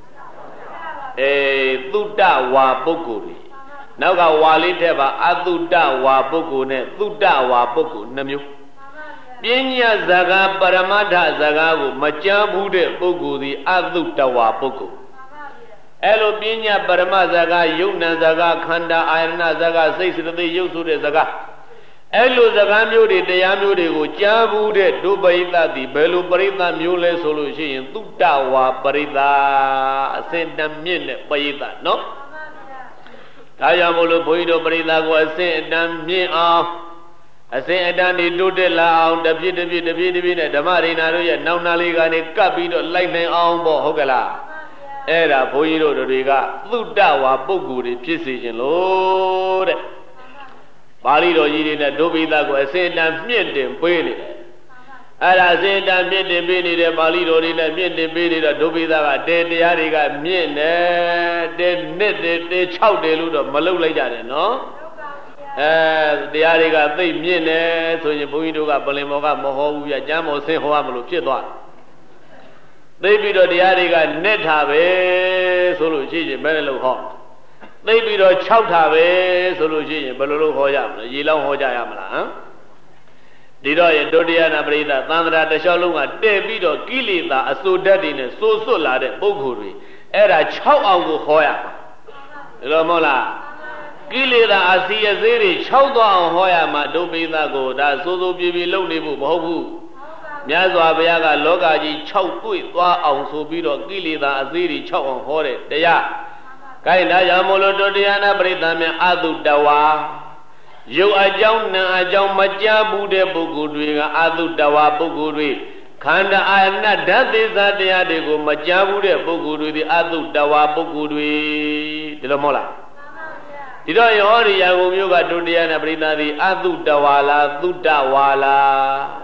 Eh, Duda wa Boguri. Now got Waliteva, Aduda wa Bogune, Duda wa Bogu, Namu. Pinya Zaga, Paramada Zagago, Majabude Boguri, Aduda wa Bogu. Elo Pinya Paramazaga, Yuna Zaga, Kanda, Ayana Zaga, says to the Yusu Zaga. Elo the Ramudi, the Yamudi, Jabu, Dubaida, the Belu Barita, Mule solution, Dudawa, Barida, send them in Baida, no? Tayamolo Boido Barida was sent them me off. I say, and then they do the loud, the Bidabid, the Marina, now Naligani, Capito, lightning on Bohogala. Era Boido Riga, Dudawa, Boguri, Precision, Lord. Palido Yidina Dubida go say that meant them paying. And I said that meant them being the Palido in a meant them being the Dubida, dead the Ariga, mean, then net they chow the loot of Malulajan, no? The Ariga, they mean, so you point to Balimoga, Moho, Yajamo, say Hoamulu, Chidwa. They be the Ariga net have a solution, Benelo Hawk. They be the Choutave solution, Balulu Hoyam, Yilong Hoyamla, Dido, Dodiana Brida, Sandra, the Shalunga, Davido, Kilida, a so deadiness, so lad, Boguri, era Chow Angu Hoya, Ramola, Kilida, Asia Zeri, Chowda Hoyama, Dobida go, that so be lonely, Bobu, Miazo Abiaga, Logaji, Chow Pui, also Bido, Kilida, Aziri, Chow Hore, they are. Kaina Yamolo Dodiana Britame Adu Dawa. You are young, a young Majabu de Bugudri, Adu Dawa Bugudri. Kanda I am not that is that they are the go Majabu de Bugudri, the Adu Dawa Bugudri, the Mola. Did I already Yamuga Dodiana Brina, the Adu Dawala, Dudawala?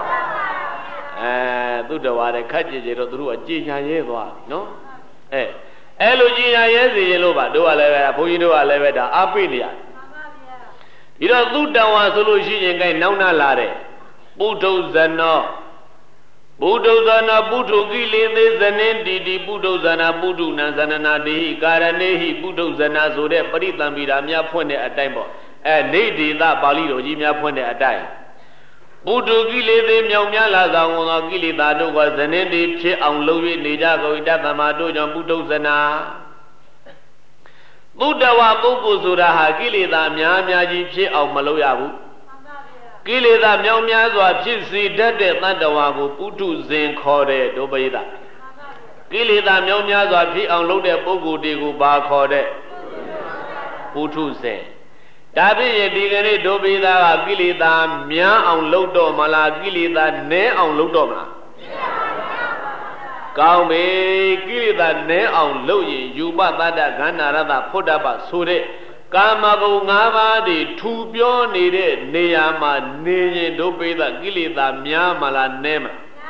Dudawala, Kajiro through a Gina Yeva, no? Eh. Elogina yes, Yeloba, do a lever, Puino, a leveda, Apilia. You don't do down one solution, Nauna Lare, Puto Zano, Buddhozana Buddhogili Zanendidi Buddhozana Buddhuna Zananadi Karanehi Buddhozana Zode Paritambira Mia Pone at Timbo and Nadi that Balido Jimia Pone at time. Buddhogili the Miamala Zangona Gili Dado was Zanendi Che on Louis Nijago Datamado Jan Buddhozana Buddhawa Boko Zuraha Gili the Miamiaji Che of Maloyabu. Kilida Miamia Gypsy Dede Nandawago Putu Zen Kode Dobeda. Kilida Miamia Pi unloaded Bogu Digu Bar Kode Putu Zen. Dabi Digani Dobeda Kilida Mia unloado Mala Kilida Ne unloadoma. Kaume Kilida Ne unloading Yuba Dada Ganarada Podaba Sude. Kamago Ngavadi, Tubio needed Neama, Nene Dobeda, Gilida, Miamala Nema.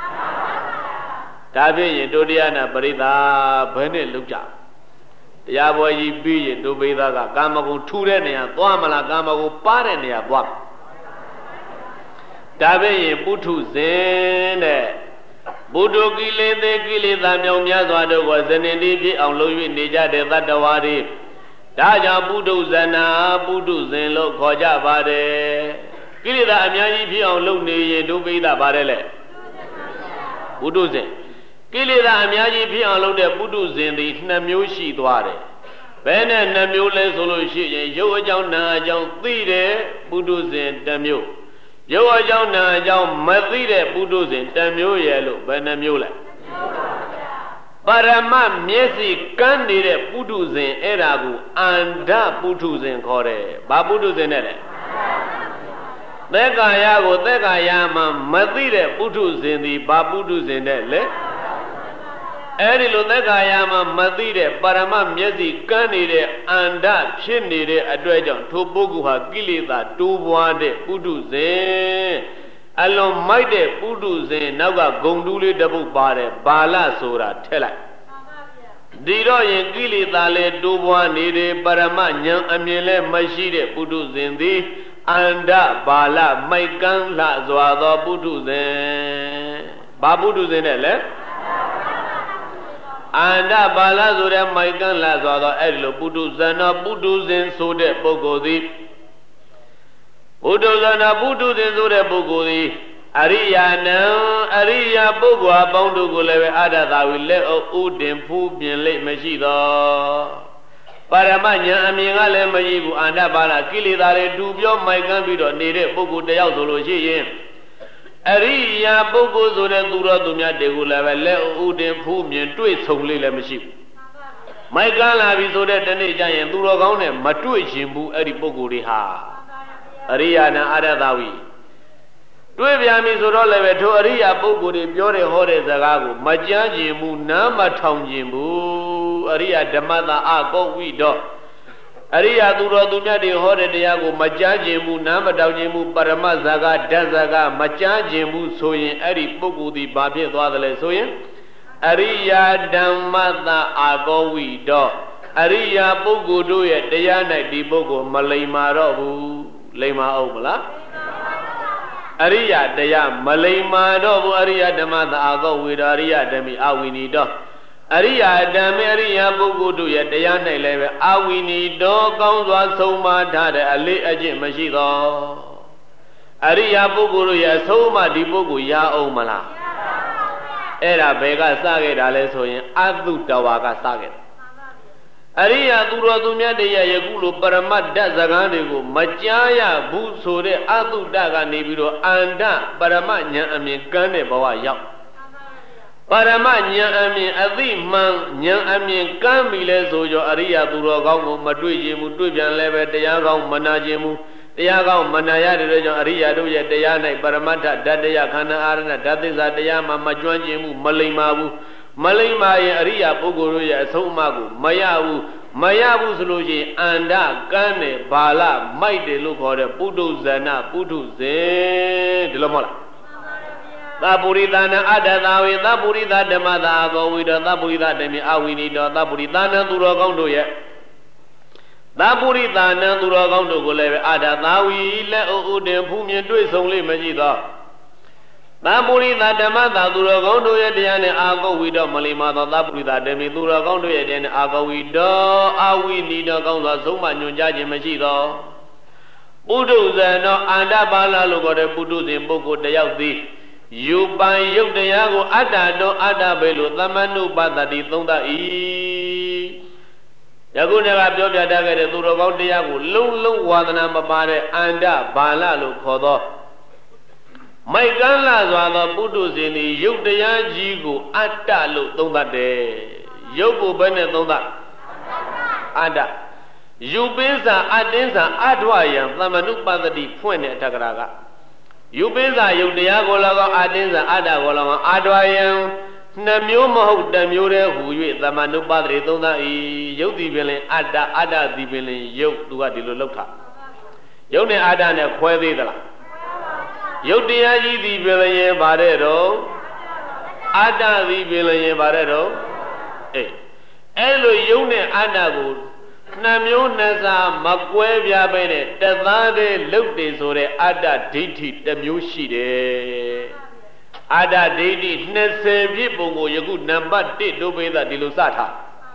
Tabi Dodiana Barida, Bene Luja. Yaboyi B, Dobeda, Kamago Turenia, Guamala, Kamago Parenia, Guam. Tabi Putu Zene. Budo Gile, the Gilida, Miamia was an Indian on Louis Nija de Vadawadi. Daja Buddha Zana, Buddha Zenlo, Koja Bade. Kilida Amiani on Luni, Dubida Barele. Buddha Zen. Kilida Amiani on Lode Buddha Zen, the Namushi Dware. Ben and Namule Solution, Yoajana, John Thide, Buddha Zen, Damu. Yoajana, John Mathide, Buddha Zen, Damu Yellow, Benamula. Parama Miesi Candide Putuzen Eragu and da Putuzen Kore, Babutuzen. Negayago, Negayama, Madide Putuzen, the Babutuzen. Erilo Negayama, Madide, Parama Miesi Candide and da Chinide Adrejon, Toboguha, Gilida, Tubuade, Putuzen. Along my day, Puduzen, Naga Gonduli double bade, Bala Sura, Tella. Dido in Gili Dale, Dubuan, Nide, Baramanya, Amile, Mashide, Puduzen, the Anda, Bala, Maikan, La Zoada, Puduzen, Babuduzen, Anda, Bala Zura, Maikan, La Zoada, Elo, Puduzana, Puduzen, Sode, Bogodi. Udozana Budu de Zure Buguri, Ariana, Aria Bugua, Bondugule, Ada, will let Udin Pubian late Machido. Paramanya, Amingale Majibu, and Abala, Kilidare, Dubio, my Gambido, needed Bugu de Autology. Aria Bugu Zure Dura Dumia de Gula, let Udin Pubian to its only lemaship. My Gala is so that the Najan Duragone, Matu Jimbu, Eri Buguri ha. Ariana Adadawi. Tuiviami Surole to Aria Buguri, Biore Hore Zagago, Majajimu, Nama Tongjimbu, Aria Damada Ago Wido. Aria Dura Dunya de Hore Diago, Majajimu, Nama Daujimu, Parama Zaga, Dazaga, Majajimu, Soyin, Eri Bugudi, Babi, Dwadale Soyin. Aria Damada Ago Wido. Aria Bugudu, Diana di Bogo, Malay Robu. Lema Omala Aria Dea Malema Dobu Aria Damada Ago with Aria Demi Awini Do Aria Dameria Bugudu yet Diana Leve Awini Do Gonza Soma Dada Ali Ajim Mashido Aria Buguru ya Soma di Bugu ya Omala Era Vega Sage Dalesoin Adu Tawaga Sage Aria Dura Dumia de Yagulo Paramat Dazaganigo, Majaya, Busore, Adu Daga Nibido, Anda, Paramanya, Amin, Gane Bawaya. Paramanya, Amin, Adiman, Yan Amin, Kamile, Sojo, Aria Dura Gongo, Maduji, Mutubian Leve, Deyago, Manajimu, Deyago, Manaya, Aria Duya, Deyana, Paramata, Dadaya, Kana Arana, Dadiza, Deyama, Majuanjimu, Malimabu. Malima Aria Buguru Somagu, Mayabu Suluji, Anda, Gane, Bala, Maide look or the Pudu Zana, Pudu Zen, Dilomola. Taburidana Adanawi, Taburida de Madago with the Taburida de Awini, Taburidana Duragondo yet. Taburidana Duragondo Gole, Adanawi, let Udem Pumian do it only Majida. သာပုရိသဓမ္မသာသူတော်ကောင်းတို့ရဲ့တရားနဲ့အာဂဝိတော်မလီမာသောသာပုရိသဓမ္မိသူတော်ကောင်းတို့ရဲ့တရားနဲ့အာဂဝိတော်အာဝိနိတော်ကောင်းစွာဆုံးမညွှန်ကြားခြင်းမရှိသောပုထုဇဉ်တော်အန္တပါဠလို့ခေါ်တဲ့ပုထုဇဉ်ပုဂ္ဂိုလ်တယောက်သည်ယူပိုင်ယုတ်တရားကိုအတ္တတော်အတ္တပဲလို့သမဏုပတ္တိသုံးသ၏ယခုနေ့ကပြောပြတတ်ခဲ့တဲ့သူတော်ကောင်းတရားကိုလုံးလုံးဝါဒနာမပါတဲ့အန္တပါဠလို့ခေါ်သောမိုက်ကန်းလာစွာသောပုထုဇဉ်သည်ယုတ်တရားကြီးကိုအတ္တလို့သုံးသတယ်ယုတ်ကိုဘယ်နဲ့သုံးသအတ္တယူပိစ္ဆာအတင်းစာအထွာယံသမဏုပတ္တိဖွင့်တဲ့အထက်ကရာကယူပိစ္ဆာယုတ်တရားကို၎င်းအတင်းစာအတ္တကို၎င်းအထွာယံနှမျိုးမဟုတ်တစ်မျိုးတည်းဟူ၍သမဏုပတ္တိသုံးသ၏ယုတ်သည်ပင်လင်အတ္တအတ္တသည်ပင်လင်ယုတ်သူကဒီလိုလောက်ထားယုတ်နဲ့အတ္တနဲ့ခွဲသေးသလားယုတ်တရားကြီးသည်ပင်လျင်ပါတဲ့တော့အတ္တသည်ပင်လျင်ပါတဲ့တော့အဲ့လိုယုတ်နဲ့အတ္တကိုနှမျိုးနှစ်စားမကွဲပြားပဲနဲ့တသားတည်းလုတ်တယ်ဆိုတဲ့အတ္တဒိဋ္ဌိတစ်မျိုးရှိတယ်အတ္တဒိဋ္ဌိ20ပြည့်ပုံကိုယခုနံပါတ်1တို့ပိသဒီလိုစထား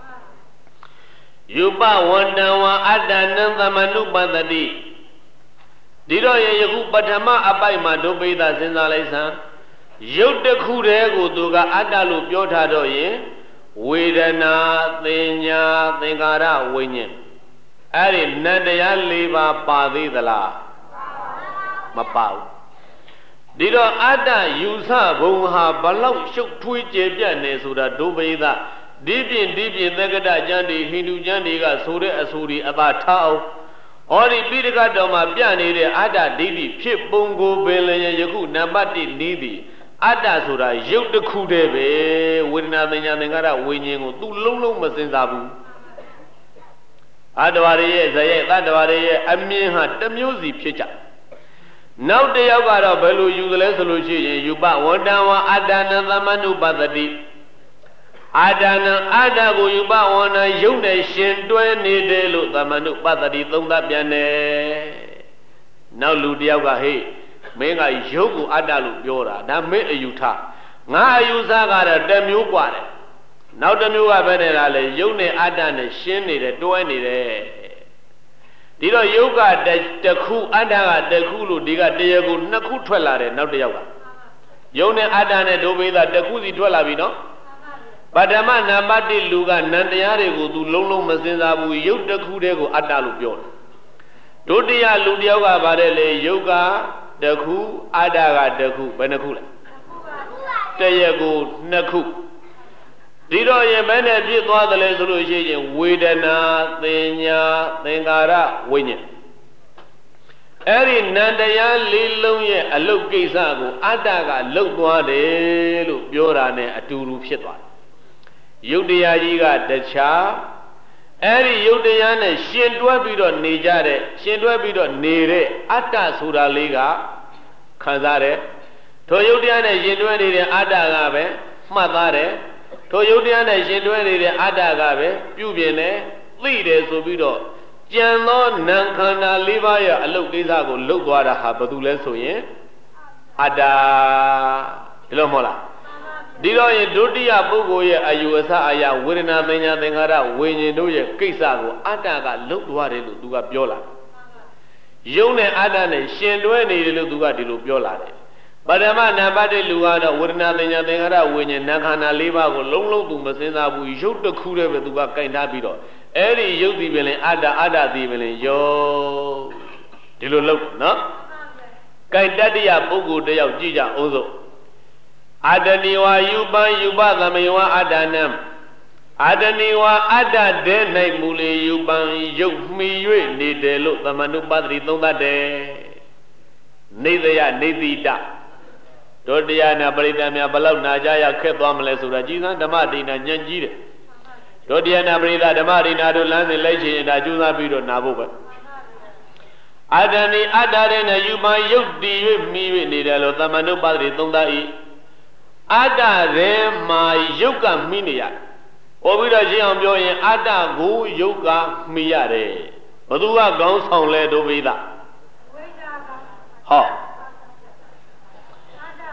ယူပဝန္တံဝအတ္တနံသမဏုပတ္တိဒီတော့ယခုပထမအပိုက်မှာဒုပိသစဉ်းစားလိုက်စမ်းယုတ်တစ်ခုတည်းကိုသူကအတ္တလို့ပြောထားတော့ရင်ဝေဒနာသင်ညာသင်္ခါရဝိညာဉ်အဲ့ဒီနံတရား၄ပါးပါသေးသလားမပါဘူးဒီတော့အတ္တယူဆဘုံဟာဘလောက်ရှုပ်ထွေးကျေပြတ်နေဆိုတာဒုပိသဒီပြင်သက္ကတကျမ်းတွေဟိန္ဒူကျမ်းတွေကဆိုတဲ့အဆိုတွေအသာထားအောင်ဟောဒီပိဋကတော်မှာပြနေတဲ့အတ္တဒိဋ္ဌိဖြစ်ပုံကိုပင်လည်းယခုနံပါတ်1နည်းသည်အတ္တဆိုတာရုပ်တစ်ခုတည်းပဲဝေဒနာသင်ညာသင်္ခါရဝိညာဉ်ကိုသူလုံးလုံးမစင်စားဘူးအတ္တဝါရဲ့ဇယက်တတ္တဝါရဲ့အမြင်ဟာတစ်မျိုးစီဖြစ်ကြနောက်တစ်ယောက်ကတော့ဘယ်လိုယူသလဲဆိုလို့ရှိရင်ယူပဝန္တံဝအတ္တနံသမဏုပတ္တိအတ္တနံအတ္တကိုယူပဝန္တံယုတ်နဲ့ရှင်တွဲနေတယ်လို့သမဏုပတ္တိသုံးသပ်ပြန်တယ်နောက်လူတစ်ယောက်ကဟေ့မင်းကယုတ်ကိုအတ္တလို့ပြောတာဒါမင်းအယူထငါအယူဆကတော့တစ်မျိုးกว่าတယ်နောက်တစ်မျိုးကဘယ်နဲ့လားလဲယုတ်နဲ့အတ္တနဲ့ရှင်းနေတယ်တွဲနေတယ်ဒီတော့ယုတ်ကတစ်ခုအတ္တကတစ်ခုလို့ဒီကတရားကိုနှစ်ခုထွက်လာတယ်နောက်တစ်ယောက်ကယုတ်နဲ့အတ္တနဲ့ဒုဗေဒတစ်ခုစီထွက်လာပြီနော်ပထမနံပါတ်1လူကနံတရားတွေကိုသူလုံးလုံးမစင်စားဘူးယုတ်တစ်ခုတည်းကိုအတ္တလို့ပြောတယ်ဒုတိယလူတစ်ယောက်ကဗါတယ်လေယုတ်ကတစ်ခုအတ္တကတစ်ခုဘယ်နှခုလဲတရားကိုနှစ်ခုဒီတော့ရင်ဘယ်နဲ့ပြည့်သွားသလဲဆိုလို့ရှိရင်ဝေဒနာသင်ညာသင်္ခါရဝိညာဉ်အဲ့ဒီနံတရားလေးလုံးရဲ့အလုတ်ကိစ္စကိုအတ္တကလုတ်သွားတယ်လို့ပြောတာ ਨੇ အတူတူဖြစ်သွားတယ်ယုတ်တရားကြီးကတခြားအဲ့ဒီယုတ်တရားနဲ့ရှင်တွဲပြီးတော့နေကြတဲ့ရှင်တွဲပြီးတော့နေတဲ့အတ္တဆိုတာလေးကခံစားတယ်ထိုယုတ်တရားနဲ့ရှင်တွဲနေတဲ့အတ္တကပဲမှတ်သားတယ်ထိုယုတ်တရားနဲ့ရှင်တွဲနေတဲ့အတ္တကပဲပြုပြင်တယ်သိတယ်ဆိုပြီးတော့ကြံသောနံခန္ဓာ၄ပါးရဲ့အလုတ်ကိစ္စကိုလုတ်သွားတာဟာဘာလို့လဲဆိုရင်အတ္တဒီလိုမဟုတ်လားဒီတော့ရင်ဒုတိယပုဂ္ဂိုလ်ရဲ့အယူအဆအရာဝေဒနာသင်ညာသင်္ခါရဝိညာဉ်တို့ရဲ့ကိစ္စကိုအတ္တကလုတ်သွားတယ်လို့သူကပြောလာယုံနဲ့အတ္တနဲ့ရှင်တွဲနေတယ်လို့သူကဒီလိုပြောလာတယ်ပထမနံပါတ်1လူကတော့ဝေဒနာသင်ညာသင်္ခါရဝိညာဉ်နာခန္ဓာ၄ပါးကိုလုံးလုံးသူမစင်စားဘူးရုပ်တစ်ခုတည်းပဲသူကကင်ထားပြီးတော့အဲ့ဒီရုပ်ဒီပင်လင်အတ္တအတ္တဒီပင်လင်ယောဒီလိုလုပ်နော်ကင်တတ္တိယပုဂ္ဂိုလ်တယောက်ကြည့်ကြအောင်စို့အတ္တနိဝါယူပံယူပသမေဝအတ္တနံအတ္တနိဝါအတ္တတဲ၌မူလေယူပံရုပ်မှီ၍နေတယ်လို့သမဏုပတ္တိသုံးသတ်တယ်နေသယနေတိတဒုတိယနာပရိသတ်များဘလောက်နာကြရခက်သွားမလဲဆိုတာကြည်စမ်းဓမ္မဒိနာညံကြီးတယ်ဒုတိယနာပရိသတ်ဓမ္မဒိနာတို့လမ်းစဉ်လိုက်ချင်ဒါကျူးစားပြီးတော့နာဖို့ပဲအတ္တနိအတ္တရဲနဲ့ယူပံရုပ်တည်၍မှီ၍နေတယ်လို့သမဏုပတ္တိသုံးသတ်၏အတ္တရဲမှာယုတ်ကမိနေရတယ်။ဟောပြီးတော့ရှင်းအောင်ပြောရင်အတ္တကိုယုတ်ကမိရတယ်။ဘသူကကောင်းဆောင်လဲတို့ပြီးသား။ဟော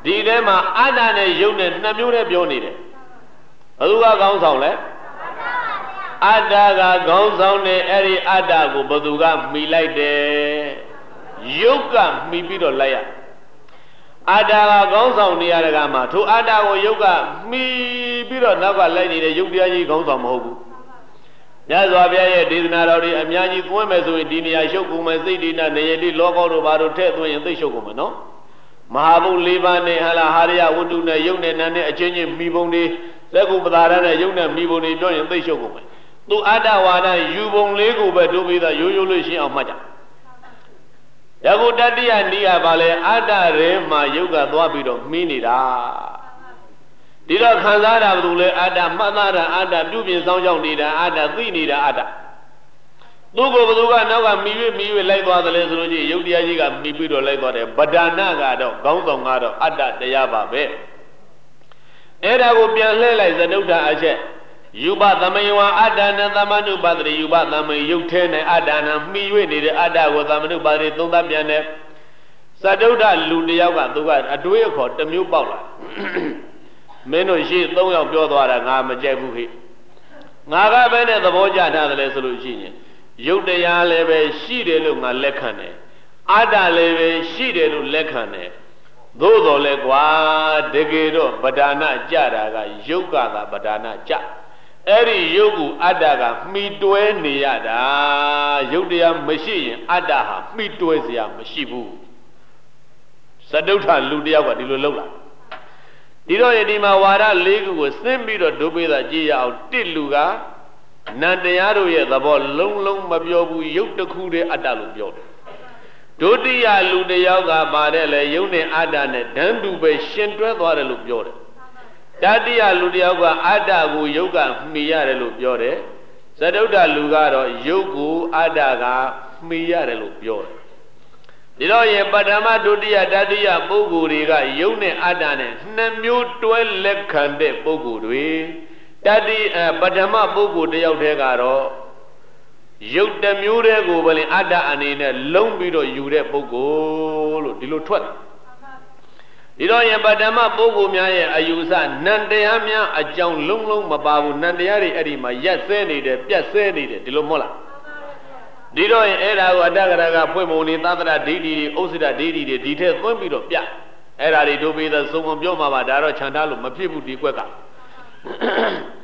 ဒီထဲမှာအတ္တနဲ့ယုတ်နဲ့နှစ်မျိုးနဲ့ပြောနေတယ်ဘယ်သူကခေါင်းဆောင်လဲအတ္တကခေါင်းဆောင်နေအဲ့ဒီအတ္တကိုဘယ်သူကမှီလိုက်တယ်ယုတ်ကမှီပြီးတော့လိုက်ရအတ္တကခေါင်းဆောင်နေရတဲ့ကမှာထိုအတ္တကိုယုတ်ကမှီပြီးတော့နောက်ကလိုက်နေတဲ့ယုတ်တရားကြီးခေါင်းဆောင်မဟုတ်ဘူးမြတ်စွာဘုရားရဲ့ဒေသနာတော်တွေအများကြီးသွင်းမယ်ဆိုရင်ဒီနေရာရှုပ်ကုန်မယ်စိတ်ဒီနာနေရတိလောကောတို့ဘာတို့ထည့်သွင်းရင်သိရှုပ်ကုန်မယ်နော်မဟာဘု၄ပါးနဲ့ဟလာဟာရယဝတ္ထုနဲ့ယုတ်နဲ့နာနဲ့အချင်းချင်းမိပုံတွေသက္ကုပဒါရနဲ့ယုတ်နဲ့မိပုံတွေပြောရင်သိရှုပ်ကုန်မယ်သူအတ္တဝါဒယူပုံလေးကိုပဲတို့ပြီးသားရိုးရိုးလို့ရှင်းအောင်မှတ်ကြယခုတတိယနိယပါလေအတ္တရဲမှာယုတ်ကသွားပြီးတော့မီးနေတာဒီတော့ခံစားတာဘယ်သူလဲအတ္တမှတ်သားတာအတ္တပြုပြင်ဆောင်ကြောင်းနေတာအတ္တသိနေတာအတ္တသူ့ကိုဘယ်သူကနောက်ကမီးလိုက်သွားတယ်လဲဆိုလို့ချင်းယုတ်တရားကြီးကမီးပြီးတော့လိုက်သွားတယ်ဗဒနာကတော့ခေါင်းဆောင်ကတော့အတ္တတရားပါပဲအဲ့ဒါကိုပြန်လှည့်လိုက်သတုဋ္ဌအချက်ယူပသမေဝအတ္တနသမနုပါတိယူပသမေယုတ်ထဲနဲ့အတ္တနာမှီ၍နေတဲ့အတ္တကိုသမနုပါတိသုံးသပ်ပြန်တယ်သတုဋ္ဌလူတယောက်ကသူကအတွေးအခေါ်တစ်မျိုးပေါက်လာမင်းတို့ရှိ၃ယောက်ပြောသွားတာငါမကြိုက်ဘူးခေငါကပဲနဲ့သဘောကျထားတယ်ဆိုလို့ရှိရင်ရုပ်တရားလည်းပဲရှိတယ်လို့ငါလက်ခံတယ်အတ္တလည်းပဲရှိတယ်လို့လက်ခံတယ်သို့တော်လည်းကွာတကယ်တော့ပဒါနကြတာကရုပ်ကသာပဒါနကြအဲ့ဒီရုပ်ကိုအတ္တကမှီတွဲနေရတာရုပ်တရားမရှိရင်အတ္တဟာမှီတွဲเสียမရှိဘူးသတုဋ္ဌလူတယောက်ကဒီလိုလုပ်လာဒီတော့ဒီမှာဝါဒ၄ခုကိုစဉ်းပြီးတော့ဒုပိသကြည့်ရအောင်တစ်လူကနန္တရားတို့ရဲ့သဘောလုံးလုံးမပြောဘူးရုပ်တစ်ခုတည်းအတ္တလို့ပြောတယ်ဒုတိယလူတယောက်ကပါတယ်လေယုံနဲ့အတ္တနဲ့ဓာန်တူပဲရှင်တွဲသွားတယ်လို့ပြောတယ်တတိယလူတယောက်ကအတ္တကိုယုတ်ကမှီရတယ်လို့ပြောတယ်သတုဋ္ဌလူကတော့ယုတ်ကိုအတ္တကမှီရတယ်လို့ပြောတယ်ဒီတော့ရင်ပထမဒုတိယတတိယပုဂ္ဂိုလ်တွေကယုတ်နဲ့အတ္တနဲ့နှစ်မျိုးတွဲလက်ခံတဲ့ပုဂ္ဂိုလ်တွေပထမပုဂ္ဂိုလ်တယောက်တည်းကတော့ယုတ်တစ်မျိုးတည်းကိုပဲအတ္တအနေနဲ့လုံးပြီးတော့ယူတဲ့ပုဂ္ဂိုလ်လို့ဒီလိုထွက်ဒီတော့ရင်ပထမပုဂ္ဂိုလ်များရဲ့အယူဆနံတရားများအကြောင်းလုံးလုံးမပါဘူးနံတရားတွေအဲ့ဒီမှာရက်ဆဲနေတယ်ပြတ်ဆဲနေတယ်ဒီလိုမဟုတ်လားဒီတော့ရင်အဲ့ဒါကိုအတ္တကရကဖွင့်ပုံနေသတ္တရဒိဋ္ဌိတွေဥစ္စဒဒိဋ္ဌိတွေဒီထက်သွင်းပြီးတော့ပြအဲ့ဒါတွေတို့ပြီးတော့သုံးပုံပြောမှာပါဒါတော့ခြံထားလို့မဖြစ်ဘူးဒီကွက်က